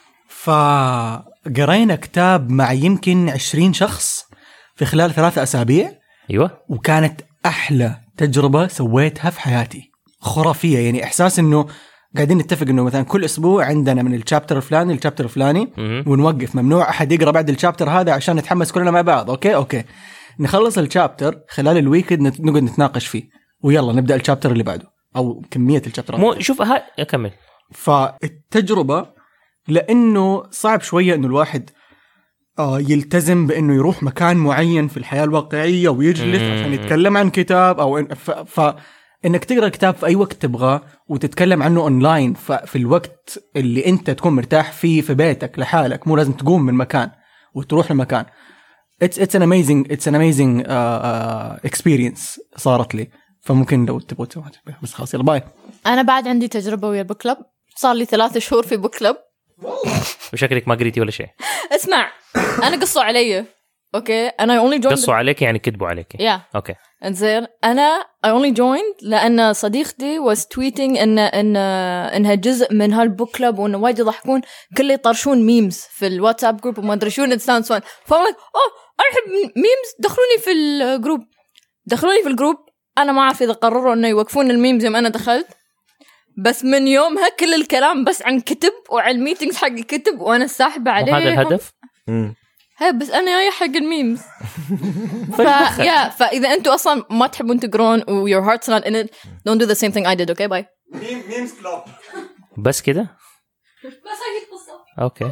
فقرينا كتاب مع يمكن عشرين شخص في خلال ثلاثة أسابيع. ايوه. وكانت احلى تجربه سويتها في حياتي، خرافيه. يعني احساس انه قاعدين نتفق انه مثلا كل اسبوع عندنا من الشابتر الفلاني الشابتر الفلاني ونوقف، ممنوع احد يقرا بعد الشابتر هذا عشان نتحمس كلنا مع بعض. اوكي اوكي نخلص الشابتر خلال الويكند نقعد نتناقش فيه ويلا نبدا الشابتر اللي بعده او كميه الشابترات. مو شوف ها اكمل. فالتجربه لانه صعب شويه انه الواحد آه يلتزم بانه يروح مكان معين في الحياه الواقعيه ويجلس عشان يتكلم عن كتاب او إن ف, ف انك تقرا كتاب في اي وقت تبغاه وتتكلم عنه اونلاين في الوقت اللي انت تكون مرتاح فيه في بيتك لحالك، مو لازم تقوم من مكان وتروح لمكان. it's it's an amazing it's an amazing uh, uh, experience صارت لي. فممكن لو تبغوا تسوي بس خلاص يلا باي. انا بعد عندي تجربه ويا بوك كلب، صار لي ثلاثة شهور في بوك كلب. وشكلك ما قريتي ولا شيء. اسمع انا قصوا علي اوكي، انا only joined قصوا عليك يعني كذبوا عليك. yeah. اوكي انزين انا I only joined لان صديقتي was tweeting ان ان انها جزء من هالبوك كلب وانه وايد يضحكون كله يطرشون ميمز في الواتساب جروب وما ادري شو نتساوند سوان. فقلت اوه انا احب ميمز، دخلوني في الجروب دخلوني في الجروب. انا ما اعرف اذا قرروا انه يوقفون الميمز يوم انا دخلت، بس من يومها كل الكلام بس عن كتب وعن الميتينجز حق الكتب وانا ساحبه عليه. هذا الهدف. هي بس انا جايه حق الميمز. ف يا فاذا انتوا اصلا ما تحبون تقرون و your heart's not in it, don't do the same thing I did. Okay, bye. ميمز كلوب. بس كده. بس هاي القصه. اوكي.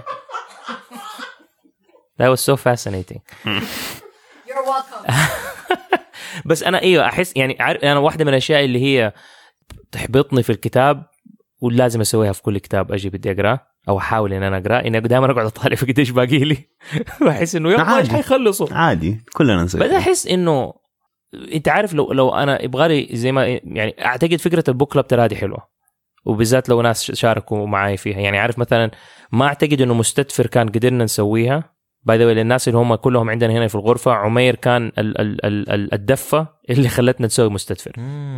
That was so fascinating. You're welcome. بس انا ايوه احس يعني عارف انا واحده من الاشياء اللي هي تحبطني في الكتاب ولازم اسويها في كل كتاب اجي بدي اقراه او احاول ان انا اقراه اني دائما اقعد اطالع في قديش باقي لي. بحس انه يلا ايش حيخلصوا عادي كلنا نسوي. بس احس انه انت عارف لو لو انا يبغالي زي ما يعني اعتقد فكره البوك كلاب ترى هذه حلوه وبالذات لو ناس شاركوا معي فيها. يعني عارف مثلا ما اعتقد انه مستدفر كان قدرنا نسويها باي ذا واي للناس اللي هم كلهم عندنا هنا في الغرفه. عمير كان ال ال ال الدفه اللي خلتنا نسوي مستدفر.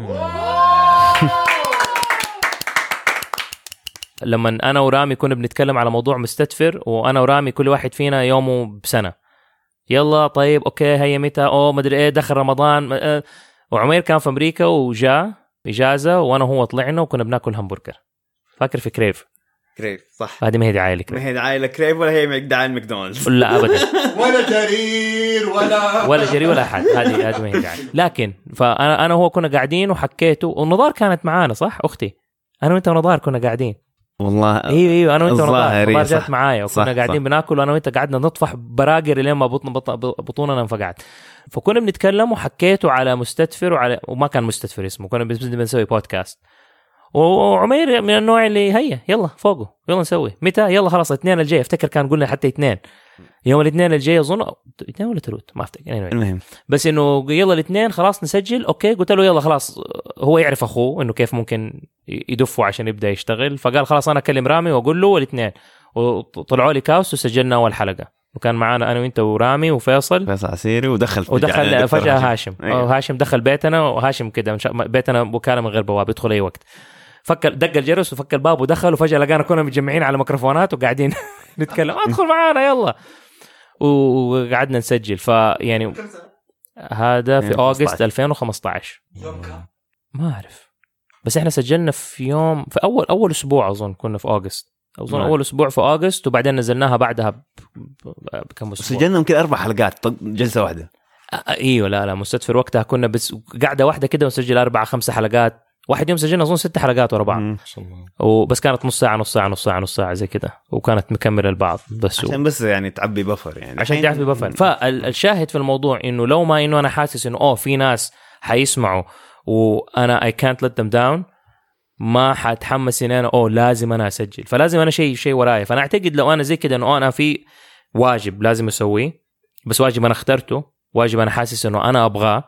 لما انا ورامي كنا بنتكلم على موضوع مستدفر وانا ورامي كل واحد فينا يومه بسنه يلا طيب اوكي هيا متى او ما ادري ايه دخل رمضان. وعمير كان في امريكا وجاء اجازه وانا وهو طلعنا وكنا بناكل همبرجر. فاكر في كريف كريف صح. هذه ما هي دعايه لكريف. ما هي دعايه لكريف ولا هي دعايه ماكدونالدز. لا ابدا. ولا جرير ولا ولا جرير ولا احد. هذه هذه ما هي دعايه. لكن فانا انا وهو كنا قاعدين وحكيته والنضار كانت معانا صح اختي. انا وانت ونضار كنا قاعدين والله. ايوه ايوه انا وانت ونضار نضار جات صح. معايا وكنا صح قاعدين صح. بناكل وانا وانت قعدنا نطفح براقر لين ما بطن بطوننا انفقعت. فكنا بنتكلم وحكيته على مستدفر وعلى وما كان مستدفر اسمه كنا بنسوي بودكاست. وعمير من النوع اللي هيا يلا فوقه يلا نسوي متى يلا خلاص الاثنين الجاي. افتكر كان قلنا حتى اثنين يوم الاثنين الجاي اظن اثنين ولا ثلاث ما افتكر المهم بس انه يلا الاثنين خلاص نسجل. اوكي قلت له يلا خلاص هو يعرف اخوه انه كيف ممكن يدفوا عشان يبدا يشتغل. فقال خلاص انا اكلم رامي واقول له الاثنين وطلعوا لي كاوس وسجلنا اول حلقه وكان معانا انا وانت ورامي وفيصل فيصل عسيري ودخل ودخل فجاه هاشم. أيوه. هاشم دخل بيتنا وهاشم كده بيتنا وكاله من غير بواب يدخل اي وقت. فكر دق الجرس وفك الباب ودخل وفجاه لقانا كنا متجمعين على ميكروفونات وقاعدين نتكلم ادخل معانا يلا وقعدنا نسجل. فيعني هذا في أغسطس ألفين وخمسة عشر ما أعرف بس إحنا سجلنا في يوم في أول أول أسبوع أظن كنا في أغسطس أظن أول أسبوع في أغسطس وبعدين نزلناها بعدها بكم أسبوع. سجلنا يمكن أربع حلقات جلسة واحدة. أيوة لا لا مستدفر وقتها كنا بس قاعدة واحدة كده ونسجل أربع خمسة حلقات. واحد يوم سجلنا أظن ست حلقات ورا بعض وبس كانت نص ساعة نص ساعة نص ساعة نص ساعة زي كده وكانت مكملة البعض بس عشان و... بس يعني تعبي بفر يعني عشان تعبي بفر. فالشاهد في الموضوع إنه لو ما إنه أنا حاسس إنه أوه في ناس حيسمعوا وأنا I can't let them down ما حتحمس إن أنا أوه لازم أنا أسجل فلازم أنا شيء شيء وراي. فأنا أعتقد لو أنا زي كده إنه أنا في واجب لازم أسويه بس واجب أنا اخترته واجب أنا حاسس إنه أنا أبغاه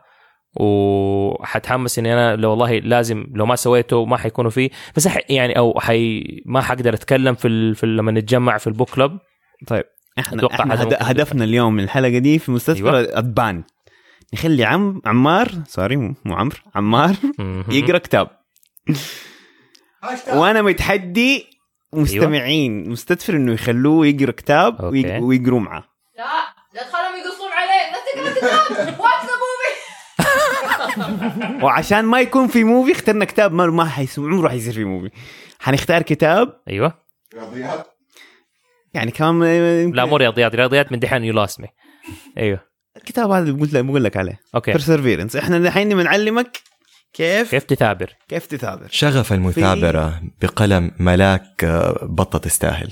وحتحمس اني انا لو والله لازم لو ما سويته ما حيكونوا فيه بس يعني او حي ما حقدر اتكلم في ال... في لما نتجمع في البوك كلوب. طيب احنا, احنا هد... هدفنا اليوم من الحلقه دي في مستشفى ادبان نخلي عم عمار سوري مو عمرو عمار يقرا كتاب وانا متحدي مستمعين مستدفر انه يخلوه يقرا كتاب ويق... ويقروا معه. لا لا تخلهم يقصون عليه لا تقرا كتاب واتس ذا موفي. وعشان ما يكون في موفي اخترنا كتاب ما ما حيسمع عمره حيصير في موفي. حنختار كتاب ايوه رياضيات يعني كمان لا مو رياضيات رياضيات من دحين يلاسمي. ايوه الكتاب هذا اللي قلت لك بقول لك عليه اوكي perseverance. احنا الحين بنعلمك كيف كيف تثابر كيف تثابر. شغف المثابرة بقلم ملاك بطة تستاهل.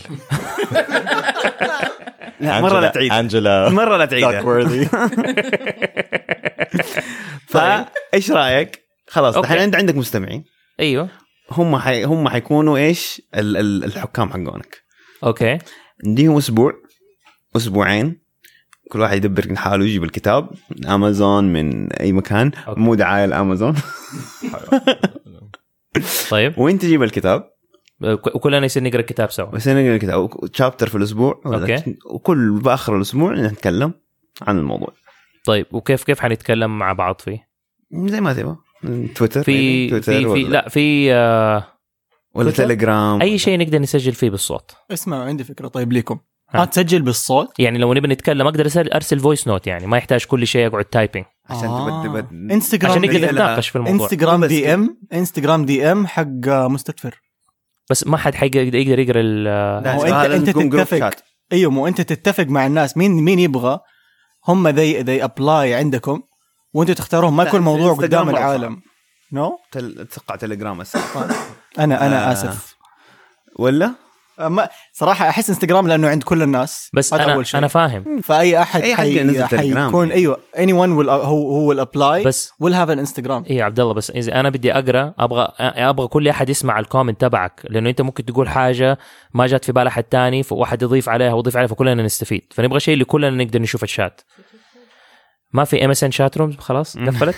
مرة لا تعيد أنجلا مرة لا تعيد فايش رايك خلاص الحين انت عندك مستمعين ايوه هم حي... هم حيكونوا ايش ال... ال... الحكام حقونك. اوكي نديهم اسبوع اسبوعين كل واحد يدبر حاله يجيب الكتاب من امازون من اي مكان أوكي. مو دعايه لامازون. طيب وانت تجيب الكتاب وكلنا يصير نقرا الكتاب سوا بس نقرا الكتاب تشابتر في الاسبوع أوكي. وكل باخر الاسبوع نتكلم عن الموضوع. طيب وكيف كيف حنتكلم مع بعض فيه زي ما تبغى تويتر في تويتر في, في لا في آه ولا تليجرام اي شيء نقدر نسجل فيه بالصوت. اسمعوا عندي فكره طيب ليكم هتسجل بالصوت يعني لو نبي نتكلم اقدر ارسل ارسل فويس نوت يعني ما يحتاج كل شيء اقعد تايبينج عشان آه. تبقى انستغرام عشان نقدر دي- نتناقش في الموضوع. انستغرام دي ام انستغرام دي ام حق مستدفر. بس ما حد حيقدر يقدر يقرا ال هو انت انت تتفق. ايوه مو انت تتفق مع الناس مين مين يبغى هم ذي ذي ابلاي عندكم وانتوا تختارون. ما لا، يكون الموضوع انستغرام قدام مرة العالم. نو تل... تقع تليجرام السالفة. انا انا آه. اسف. ولا ما صراحه احس انستغرام لانه عند كل الناس. بس هذا انا أول شيء. انا فاهم. فاي احد أي حد حي... ينزل تليجرام. حيكون ايوه anyone will هو هو will apply بس will have an Instagram. ايه يا عبد الله، بس اذا انا بدي اقرا ابغى ابغى كل احد يسمع الكومنت تبعك، لانه انت ممكن تقول حاجه ما جات في بال احد تاني فواحد يضيف عليها ويضيف عليها فكلنا نستفيد. فنبغى شيء اللي كلنا نقدر نشوف الشات. ما في ام اس ان شات روم خلاص قفلت.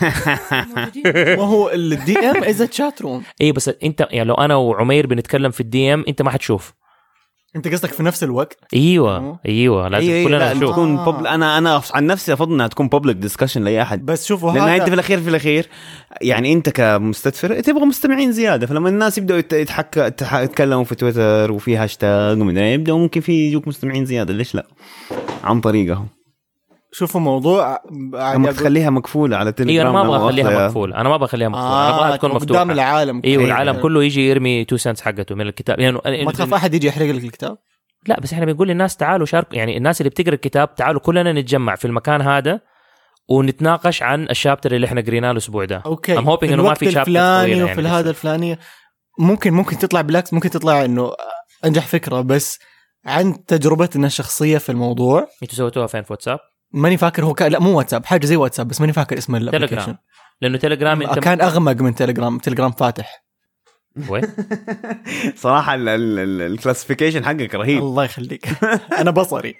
وهو الدي ام از تشات روم. ايه بس انت يعني لو انا وعمير بنتكلم في الدي ام انت ما حتشوف. انت قصدك في نفس الوقت. ايوه ايوه لازم أيوة كلنا لا نشوف. تكون آه. ببل... انا انا عن نفسي افضل انها تكون بابليك ديسكشن لاي احد. بس شوفوا لان انت في هذا الاخير في الاخير يعني انت كمستدفر تبغى مستمعين زياده، فلما الناس يبداوا يت- يتحك... يتح- يتكلموا في تويتر وفي هاشتاج ومن يبداوا ممكن في يجوك مستمعين زياده، ليش لا عن طريقهم. شوفوا موضوع لما تخليها مقفوله على ايوه تليجرام انا ما ابغى لما اخليها أخذها- مقفوله، انا ما ابغى اخليها مقفوله، آه انا ابغاها تكون قدام مفتوحه. العالم. ايوه أيوة. العالم كله يجي يرمي تو سنتس حقته من الكتاب يعني. ما تخاف احد يجي يحرق لك الكتاب. لا بس احنا بنقول للناس تعالوا شاركوا، يعني الناس اللي بتقرا الكتاب تعالوا كلنا نتجمع في المكان هذا ونتناقش عن الشابتر اللي احنا قريناه الاسبوع ده. اوكي I'm hoping في إنه ما الوقت في chapter الفلاني طويلة وفي يعني هذا لسه. الفلاني ممكن ممكن تطلع بالعكس، ممكن تطلع انه انجح فكره. بس عن تجربتنا الشخصيه في الموضوع انتوا سويتوها فين؟ في واتساب؟ ماني فاكر هو كان لا مو واتساب، حاجه زي واتساب بس ماني فاكر اسم الابلكيشن. تليجرام، لانه تليجرام انت كان اغمق من تليجرام. تليجرام فاتح. وين؟ صراحه الكلاسيفيكيشن حقك رهيب. الله يخليك. انا بصري.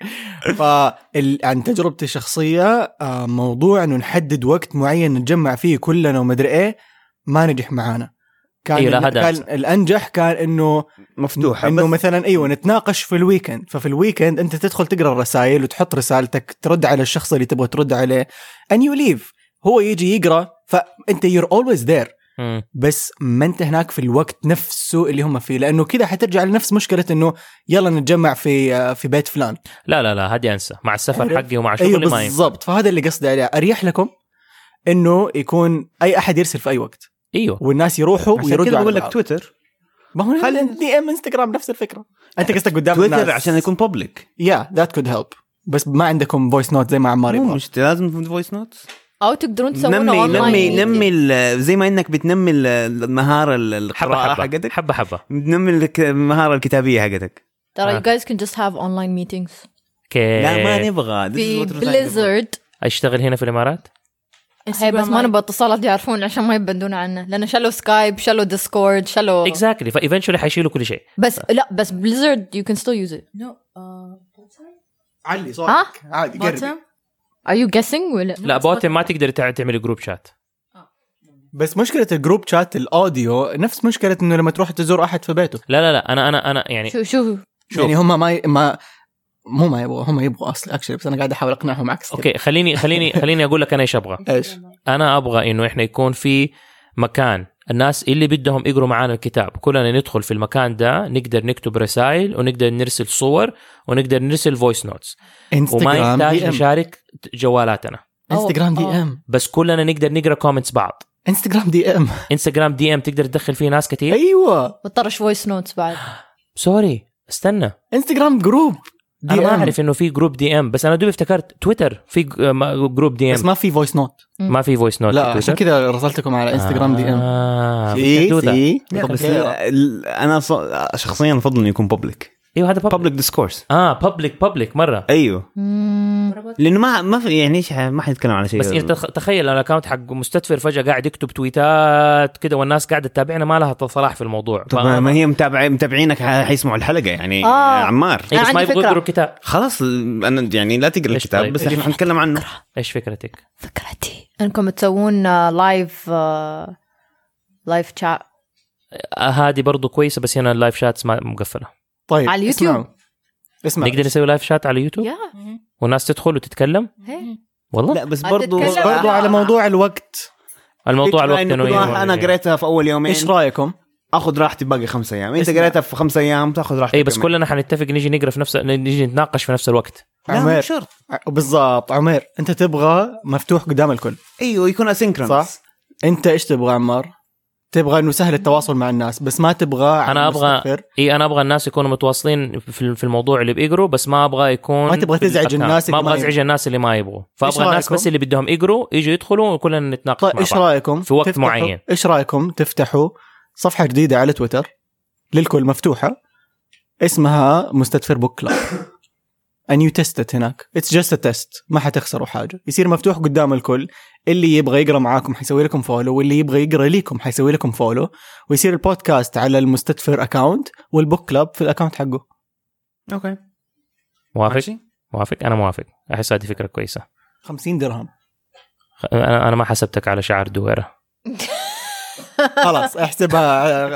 فعن تجربتي الشخصيه آه، موضوع انه نحدد وقت معين نتجمع فيه كلنا ومدري ايه ما نجح معانا. كان أيوة، لا، ال- هذا كان أحسن. الانجح كان انه مفتوحه انه بس مثلا ايوه نتناقش في الويكند. ففي الويكند انت تدخل تقرا الرسائل وتحط رسالتك ترد على الشخص اللي تبغى ترد عليه and you leave. هو يجي يقرا فانت you're always there مم. بس ما انت هناك في الوقت نفسه اللي هم فيه، لانه كذا حترجع لنفس مشكله انه يلا نتجمع في في بيت فلان. لا لا لا هدي انسى مع السفر عرفت؟ حقي ومع شغلي ايوه ما ينفع. بالضبط. فهذا اللي قصدي عليه. اريح لكم انه يكون اي احد يرسل في اي وقت ايوه والناس يروحوا عشان ويردوا كذا على بقول لك بعض. تويتر. ما هو خلي- خلي دي ام انستغرام نفس الفكره. انت قصدك قدام تويتر الناس عشان يكون بابليك. يا ذات كود هيلب. بس ما عندكم فويس نوت زي ما عمار مو يبغى. مش لازم فويس نوت. او تقدرون تسوونه نمي اونلاين. نمي نمي ال- زي ما انك بتنمي ال- المهاره ال- حبه القراءه حبه حقتك، حبه حبه بتنمي الك- المهاره الكتابيه حقتك. ترى آه. you guys can just have online meetings كيف لا ما نبغى. This is في what we're trying to do. بليزرد. اشتغل هنا في الامارات. هي بس ما نبغى اتصالات يعرفون عشان ما يبندون عنا، لأن شالوا سكايب شالوا ديسكورد شالوا اكزاكتلي فايفنشولي حيشيلوا كل شيء. بس لا بس بليزرد you can still use it. No, uh, علي ها؟ صوتك عادي قرب. bottom. Are you guessing ولا؟ لا بوتم ما تقدر تع- تعمل جروب شات. بس مشكله الجروب شات الاوديو نفس مشكله انه لما تروح تزور احد في بيته. لا لا لا انا انا انا يعني شو شو شوف. يعني هم ما ي... ما مو ما يبغوا هم يبغوا اصلا اكشلي بس انا قاعد احاول اقنعهم عكس كده. اوكي خليني خليني خليني اقول لك انا ايش ابغى. ايش انا ابغى انه احنا يكون في مكان الناس اللي بدهم يقروا معانا الكتاب كلنا ندخل في المكان ده، نقدر نكتب رسائل ونقدر نرسل صور ونقدر نرسل فويس نوتس وما انستغرام يحتاج دي ام. نشارك جوالاتنا، انستغرام دي أوه. ام. بس كلنا نقدر نقرا كومنتس بعض. انستغرام دي ام. انستغرام دي ام تقدر تدخل فيه ناس كتير. ايوه بطرش فويس نوتس بعد. سوري استنى انستغرام جروب دي انا ما ام. اعرف انه في جروب دي ام، بس انا دوبي افتكرت تويتر في ج- ما- جروب دي بس ام ما في فويس نوت. ما في فويس نوت. لا عشان كذا رسلتكم على انستغرام دي ام. آه سي سي طب بس ال- انا ص- شخصيا افضل انه يكون بابليك. ايوه هذا public. بابليك ديسكورس. اه بابليك بابليك مره. ايوه مم. لانه ما ما في يعني ايش ما حنتكلم على شيء. بس انت تخ- تخيل الاكونت حق مستدفر فجاه قاعد يكتب تويتات كده والناس قاعده تتابعنا ما لها صلاح في الموضوع. طب فأنا- ما هي متابع متابعينك حيسمعوا الحلقه يعني. آه. يا عمار إيه بس أنا ما عندي يبغوا فكرة. يقروا الكتاب. خلاص انا يعني لا تقرا إيش الكتاب طيب؟ بس إيش احنا حنتكلم عنه. ايش فكرتك؟ فكرتي انكم تسوون لايف لايف شات آه هذه برضو كويسه بس هنا اللايف شاتس ما مقفله. طيب على اليوتيوب. اسمعوا. اسمع نقدر نسوي لايف شات على يوتيوب يا والناس تدخل وتتكلم هي. والله. لا بس ما برضو تتكلم. برضو على موضوع الوقت. الموضوع فكرة الوقت إنه انه كل واحد انا قريتها في اول يومين. ايش رايكم اخذ راحتي باقي خمسة ايام، انت اسمع. قريتها في خمسة ايام تاخذ راحتك. اي بس كمان. كلنا حنتفق نيجي نقرا في نفس نيجي نتناقش في نفس الوقت. لا عمير. مو شرط. بالضبط عمير، انت تبغى مفتوح قدام الكل ايوه يكون اسينكرونس صح؟ انت ايش تبغى عمار؟ تبغى انه سهل التواصل مع الناس بس ما تبغى انا ابغى اي انا ابغى الناس يكونوا متواصلين في في الموضوع اللي بيقروا، بس ما ابغى يكون ما تبغى تزعج بالأكاونت. الناس ما اللي ما ابغى ازعج الناس اللي ما يبغوا، فابغى الناس رأيكم؟ بس اللي بدهم يقروا يجوا يدخلوا وكلنا نتناقش طيب مع ايش بعض رايكم في وقت تفتحوا- معين. ايش رايكم تفتحوا صفحه جديده على تويتر للكل مفتوحه اسمها مستدفر بوك كلاب and you test it هناك. it's just a test، ما حتخسروا حاجه، يصير مفتوح قدام الكل. اللي يبغى يقرا معاكم حيسوي لكم فولو، واللي يبغى يقرا ليكم حيسوي لكم فولو، ويصير البودكاست على المستدفر اكاونت والبوك كلاب في الاكاونت حقه. اوكي موافق ماشي. موافق انا موافق، احس هذه فكره كويسه. خمسين درهم انا انا ما حسبتك على شعر دويره. خلاص احسبها.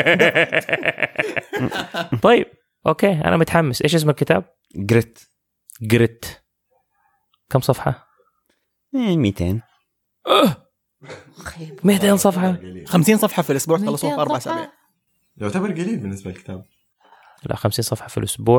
طيب اوكي انا متحمس. ايش اسم الكتاب؟ جريت جريت. كم صفحه؟ مئتين مئتين صفحه. خمسين صفحه في الاسبوع تخلصوها في اربع مئتين اسابيع. يعتبر قليل بالنسبه للكتاب. لا خمسين صفحه في الاسبوع.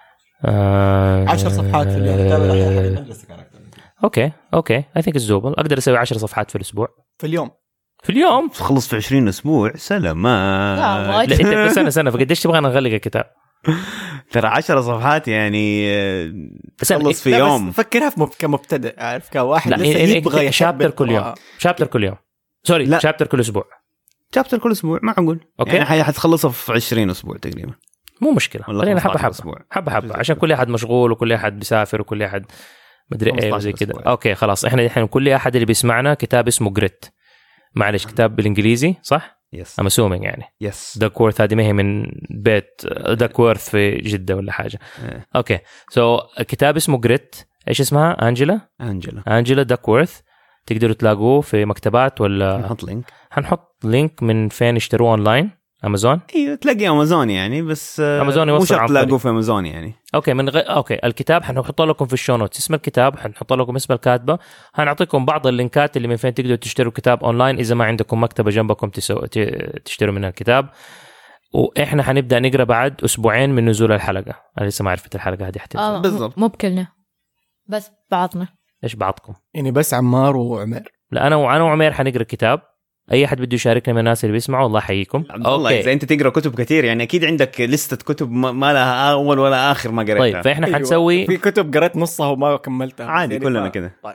آه... عشر صفحات في اليوم. كتاب الأحياء مدرسة كان أكتر من كده. اوكي اوكي اي ثينك اتس دوبل. اقدر اسوي عشر صفحات في الاسبوع في اليوم. في اليوم. تخلص في عشرين اسبوع سلامات. لا، وايد. لا انت سنه سنه فقديش تبغى نغلق الكتاب؟ ترى عشر صفحات يعني آه، بس تخلص في لا، بس يوم. فكرها في مب- كمبتدئ، عارف، كواحد لا لسه يبغى يحب شابتر كل يوم القراءة. شابتر كل يوم سوري لا. شابتر كل اسبوع. شابتر كل اسبوع معقول. أوكي. يعني حي- حتخلصها في عشرين اسبوع تقريبا. مو مشكله والله خلينا حبه خمسة عشر حبه أسبوع. حبه حبه عشان كل احد مشغول وكل احد بيسافر وكل احد مدري ايه وزي خمسة عشر كده. أسبوع. اوكي خلاص احنا الحين كل احد اللي بيسمعنا كتاب اسمه جريت. معلش كتاب بالانجليزي صح؟ يس ام اسومينج يعني يس داكورث هذه ما هي من بيت داكورث في جده ولا حاجه. إيه. اوكي سو so, كتاب اسمه جريت. ايش اسمها؟ انجلا انجلا. انجلا داكورث. تقدروا تلاقوه في مكتبات ولا نحط لينك. حنحط لينك من فين يشتروه اونلاين؟ امازون. ايوه تلاقي امازون يعني بس آه، أمازون مو يوصل شرط عن تلاقوه طريق. في امازون يعني. اوكي من غير اوكي الكتاب حنحط لكم في الشو نوتس اسم الكتاب، حنحط لكم اسم الكاتبه، حنعطيكم بعض اللينكات اللي من فين تقدروا تشتروا كتاب اونلاين اذا ما عندكم مكتبه جنبكم تسو... ت... تشتروا منها الكتاب. واحنا حنبدا نقرا بعد اسبوعين من نزول الحلقه. انا لسه ما عرفت الحلقه هذه حتنزل. آه بالضبط. مو بكلنا بس بعضنا. ايش بعضكم؟ يعني بس عمار وعمير. لا انا وانا وعمير حنقرا الكتاب. اي احد بده يشاركنا من الناس اللي بيسمعوا الله يحييكم. والله اذا انت تقرا كتب كثير يعني اكيد عندك لستة كتب ما ما لها اول ولا اخر ما قريتها. طيب فاحنا حنسوي في كتب قريت نصها وما كملتها عادي يعني كلنا ما- كده. طيب.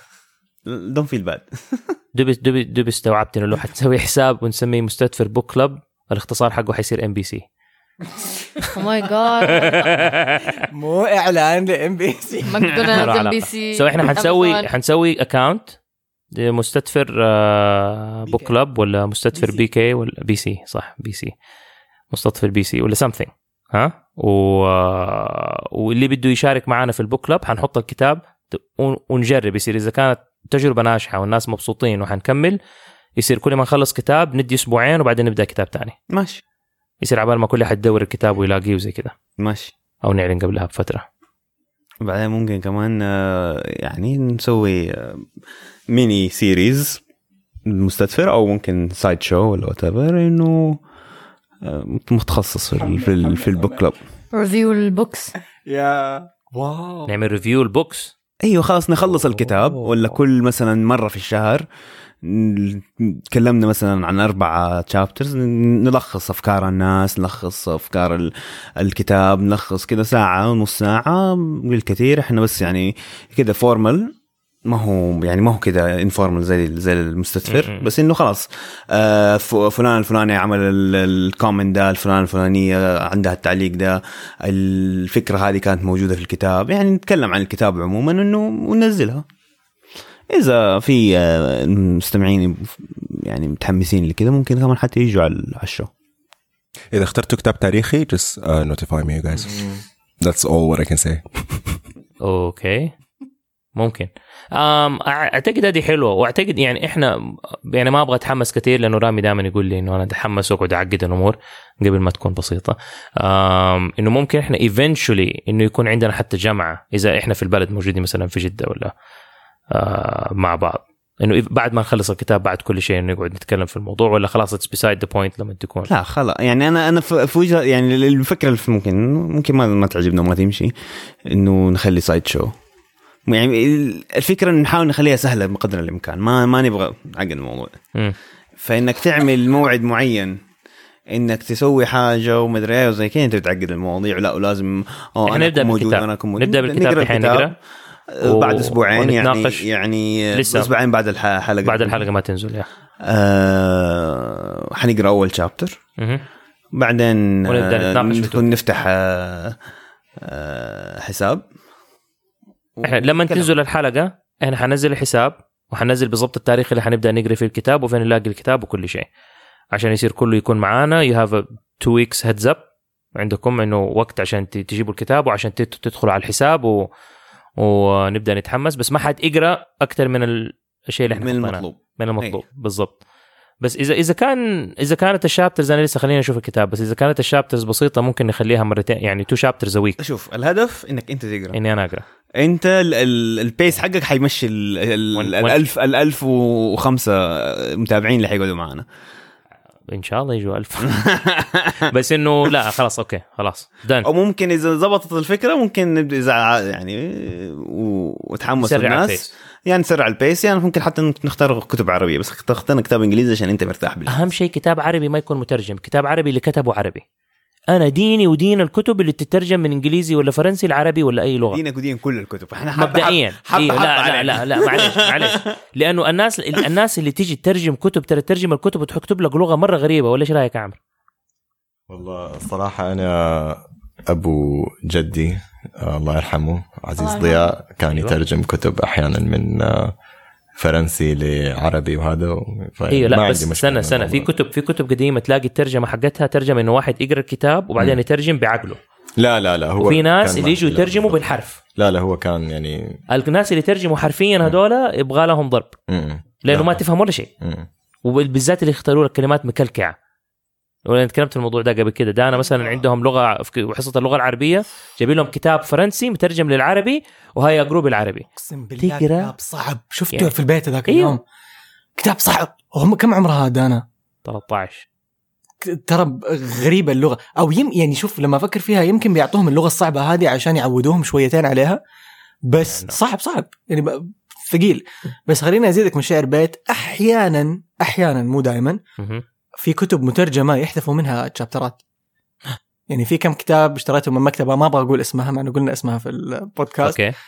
دون فيل باد. دوبي دوبي دوبي استوعبت انه لو حتسوي حساب ونسميه مستدفر بوك كلب الاختصار حقه حيصير ام بي سي. او ماي جاد مو اعلان لام بي سي. ماكدونالدز ام بي سي. سو احنا حنسوي حنسوي اكاونت مستدفر بوك كلب ولا مستدفر بي كي ولا بي سي صح بي سي مستدفر بي سي ولا something ها و... واللي بده يشارك معنا في البوك كلب حنحط الكتاب ونجرب يصير اذا كانت تجربه ناجحه والناس مبسوطين وحنكمل يصير كل ما نخلص كتاب ندي اسبوعين وبعدين نبدا كتاب تاني. ماشي يصير عبال ما كل احد يدور الكتاب ويلاقيه وزي كده ماشي. او نعلن قبلها بفتره. بعدين ممكن كمان آه، يعني نسوي آه، ميني سيريز مستدفر او ممكن سايد شو ولا whatever انه آه، متخصص في ال- في, ال- في البوك كلب. ريفيو البوكس. يا واو. نعمل ريفيو البوكس. ايوه خلاص نخلص الكتاب ولا كل مثلا مره في الشهر ن- تكلمنا مثلا عن أربعة تشابترز نلخص أفكار الناس نلخص أفكار ال- الكتاب نلخص كده ساعة ونص ساعة بالكثير. إحنا بس يعني كده فورمال ما هو يعني ما هو كده انفورمال زي زي المستدفر بس إنه خلاص آه ف- فلان الفلاني عمل الكومنت ده الفلان الفلانية عندها التعليق ده الفكرة هذه كانت موجودة في الكتاب يعني نتكلم عن الكتاب عموما إنه وننزلها. إذا في آه، مستمعين يعني متحمسين لكده ممكن كمان حتى يجوا على على الشو. إذا اخترتوا كتاب تاريخي just uh, notify me you guys. That's all what I can say. اوكي ممكن أم اعتقد هذه حلوه واعتقد يعني احنا يعني ما ابغى اتحمس كثير لانه رامي دائما يقول لي انه انا اتحمس واقعد اعقد الامور قبل ما تكون بسيطه. أم انه ممكن احنا eventually انه يكون عندنا حتى جامعه اذا احنا في البلد موجودين مثلا في جده ولا أه مع بعض انه بعد ما نخلص الكتاب بعد كل شيء نقعد نتكلم في الموضوع، ولا خلاص it's beside the point لما تكون؟ لا خلاص يعني انا انا في وجهه يعني الفكره اللي ممكن ممكن ما ما تعجبنا وما تمشي انه نخلي سايد شو. يعني الفكره انه نحاول نخليها سهله بقدر الامكان، ما ما نبغى نعقد الموضوع. م. فانك تعمل موعد معين انك تسوي حاجه وما ادري ايه وزي كذا انت بتعقد المواضيع. لا ولازم احنا نبدا بالكتاب نبدا بالكتاب الحين نقرا بعد اسبوعين يعني يعني لسه اسبوعين بعد الحلقه بعد الحلقه ما تنزل يا آه حنقرا اول شابتر بعدين نكون نفتح آه آه حساب. احنا لما تنزل الحلقه احنا حننزل الحساب وحننزل بالضبط التاريخ اللي حنبدا نقرا فيه الكتاب وفين نلاقي الكتاب وكل شيء عشان يصير كله يكون معانا. you have a two weeks heads up عندكم انه وقت عشان تجيبوا الكتاب وعشان تدخلوا على الحساب و... ونبدا نتحمس. بس ما حد يقرا اكثر من الشيء اللي احنا من المطلوب من المطلوب بالضبط. بس اذا اذا كان اذا كانت الشابترز انا لسه خلينا نشوف الكتاب، بس اذا كانت الشابترز بسيطه ممكن نخليها مرتين يعني تو شابترز ويك. شوف الهدف انك انت تقرا اني انا اقرا انت البيس حقك حيمشي الألف الألف وخمسة متابعين اللي حيقعدوا معنا ان شاء الله يجوا ألف. بس انه لا خلاص اوكي خلاص دان. او ممكن اذا ضبطت الفكره ممكن نبدا يعني وتحمس الناس يعني نسرع البيس. يعني ممكن حتى نختار كتب عربيه بس اخترنا كتاب انجليزي عشان انت مرتاح بالله. اهم شيء كتاب عربي ما يكون مترجم، كتاب عربي اللي كتبه عربي. انا ديني ودين الكتب اللي تترجم من انجليزي ولا فرنسي العربي ولا اي لغه. دينك ودين كل الكتب احنا مبدئيا إيه لا, لا لا لا معلش معلش لانه الناس الناس اللي تيجي تترجم كتب ترى تترجم الكتب وتكتب لك لغه مره غريبه. ولا ايش رايك يا عمرو؟ والله الصراحه انا ابو جدي الله يرحمه عزيز ضياء كان أيوة. يترجم كتب احيانا من فرنسي لعربي وهذا. ايوه لا بس سنه سنه في كتب في كتب قديمه تلاقي الترجمه حقتها ترجمه انه واحد يقرا الكتاب وبعدين يترجم بعقله. لا لا لا هو وفي ناس اللي يجوا يترجموا بالحرف. لا لا هو كان يعني الناس اللي يترجموا حرفيا هذولا يبغى لهم ضرب لانه ما تفهم ولا شيء وبالذات اللي يختاروا لك كلمات مكلكعه. وانا تكلمت في الموضوع ده قبل كده. ده انا مثلا عندهم لغه في حصه اللغه العربيه جايبين لهم كتاب فرنسي مترجم للعربي وهي جروب العربي. اقسم بالله كتاب صعب شفته يعني. في البيت ذاك اليوم أيوه. كتاب صعب. وهم كم عمرها دانا؟ ثلاثة عشر. ترى غريبه اللغه او يم يعني شوف لما افكر فيها يمكن بيعطوهم اللغه الصعبه هذه عشان يعودوهم شويتين عليها. بس يعني صعب صعب يعني ثقيل. بس خليني ازيدك من شعر بيت. احيانا احيانا مو دائما في كتب مترجمة يحذفوا منها تشابترات. يعني في كم كتاب اشتريته من مكتبة ما أبغى أقول اسمها مع أنه قلنا اسمها في البودكاست. أوكي.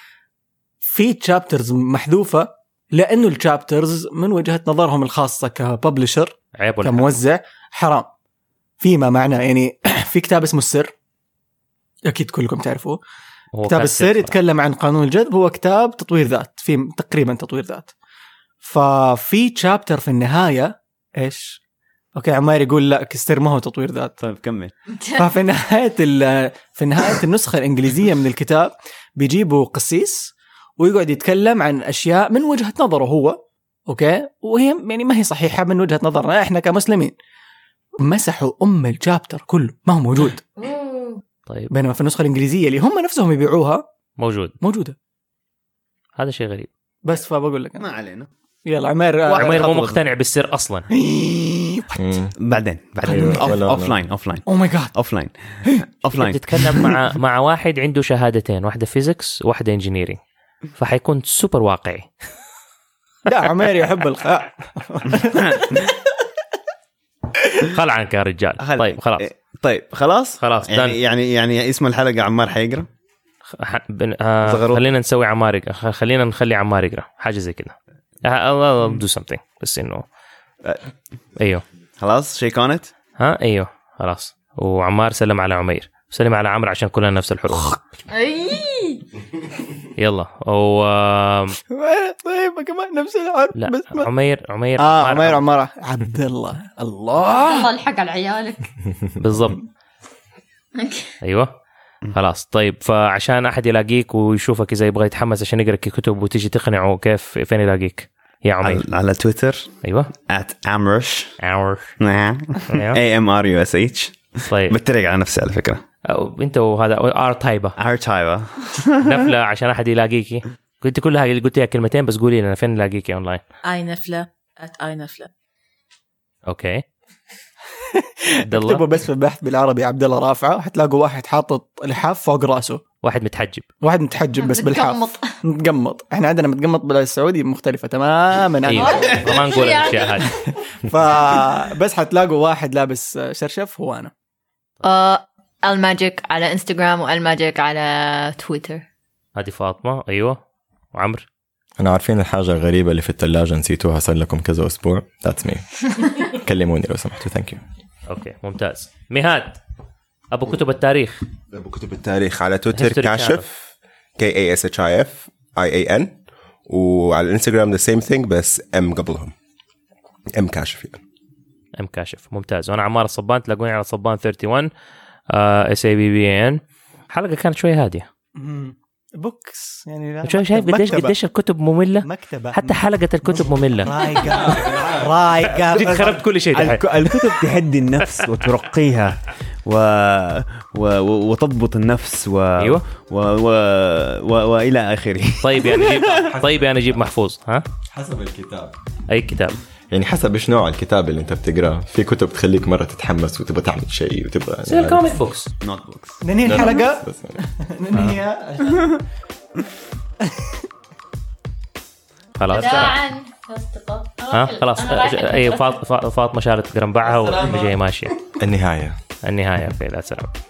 في تشابترز محذوفة لأنه التشابترز من وجهة نظرهم الخاصة كببلشر كموزع حرام فيما معنى. يعني في كتاب اسمه السر أكيد كلكم تعرفوه. كتاب السر يتكلم عن قانون الجذب. هو كتاب تطوير ذات في تقريبا تطوير ذات. ففي تشابتر في النهاية إيش اوكي عمار يقول لا كستر ما هو تطوير ذات. طيب كمل. ففي نهايه في نهايه النسخه الانجليزيه من الكتاب بيجيبوا قسيس ويقعد يتكلم عن اشياء من وجهه نظره هو اوكي وهي يعني ما هي صحيحه من وجهه نظرنا احنا كمسلمين. مسحوا ام الشابتر كله ما هو موجود. طيب بينما في النسخه الانجليزيه اللي هم نفسهم يبيعوها موجود موجوده. هذا شيء غريب بس فبقول لك ما علينا. يلا عمير عمير مو مقتنع بالسر اصلا. بعدين بعدين اوف لاين اوف لاين او ماي جاد اوف لاين اوف لاين تتكلم مع مع واحد عنده شهادتين واحده فيزيكس وواحده انجينيرينج فحيكون سوبر واقعي. لا عمير يحب الخاء. خل عنك يا رجال. طيب خلاص طيب خلاص خلاص يعني يعني يعني اسم الحلقه عمار حيقرا. آه خلينا نسوي عمار يقرا. خلينا نخلي عمار يقرا حاجه زي كده. I'll do something بس إنه أيوه خلاص شيء كانت ها أيوه خلاص. وعمار سلم على عمير سلم على عمرو عشان كلنا نفس الحروف. أي يلا و طيب كمان نفس الحرف. لا بس عمير عمير آه عمير عمارة عبد الله الله الله الحق على عيالك بالضبط. أيوه خلاص. طيب فعشان أحد يلاقيك ويشوفك إذا يبغى يتحمس عشان يقرأ كتب وتيجي تقنعه كيف فين يلاقيك يا عمير؟ على تويتر أيوة at amrush amrush نعم a m r u s h. طيب بتريق على نفسي على فكرة. أو أنت وهذا ار تايبة ار تايبة نفلة عشان أحد يلاقيكي. كنت كلها اللي قلتيها كلمتين بس قولي لنا فين نلاقيك اونلاين. اي نفله at اي نفله. اوكي. اكتبوا بس في البحث بالعربي عبد الله رافعه حتلاقوا واحد حاطط لحاف فوق راسه، واحد متحجب واحد متحجب بس بالحاف متقمط. احنا عندنا متقمط بالسعودي مختلفه تماما. ايوه ما نقول الاشياء هذه. فبس حتلاقوا واحد لابس شرشف هو انا. آه الماجيك على انستغرام والماجيك على تويتر. هذه فاطمه. ايوه وعمر. انا عارفين الحاجه الغريبه اللي في الثلاجه نسيتوها صار لكم كذا اسبوع. ذاتس مي. كلموني لو سمحتوا. ثانك يو. اوكي ممتاز. مهاد ابو كتب التاريخ. ابو كتب التاريخ على تويتر كاشف كي اي اس اتش اي اف اي اي ان، وعلى الانستغرام ذا سيم ثينج بس ام قبلهم ام كاشف يعني. ام كاشف ممتاز. وانا عمار الصبان تلاقوني على صبان واحد وثلاثين اس اي بي بي ان. حلقه كانت شويه هاديه بوكس يعني. شايف قديش قديش الكتب ممله. مكتبة. حتى حلقه الكتب ممله. رايقه رايقه. جيت خربت كل شيء. الك- الكتب تهدي النفس وترقيها و... و... وتضبط النفس و... أيوة. و... و... و... والى اخره. طيب يعني جيب طيب يعني جيب محفوظ. ها حسب الكتاب. اي كتاب يعني حسب ايش نوع الكتاب اللي انت بتقراه. في كتب تخليك مره تتحمس وتبغى تعمل شيء وتبغى زي الكوميك بوكس. نوت بوكس. ننهي الحلقه. بس ننهي. خلاص ها خلاص. اي فاطمه شالت قرنبعها وجايه ماشيه. النهايه. النهايه. اوكي لا سلام.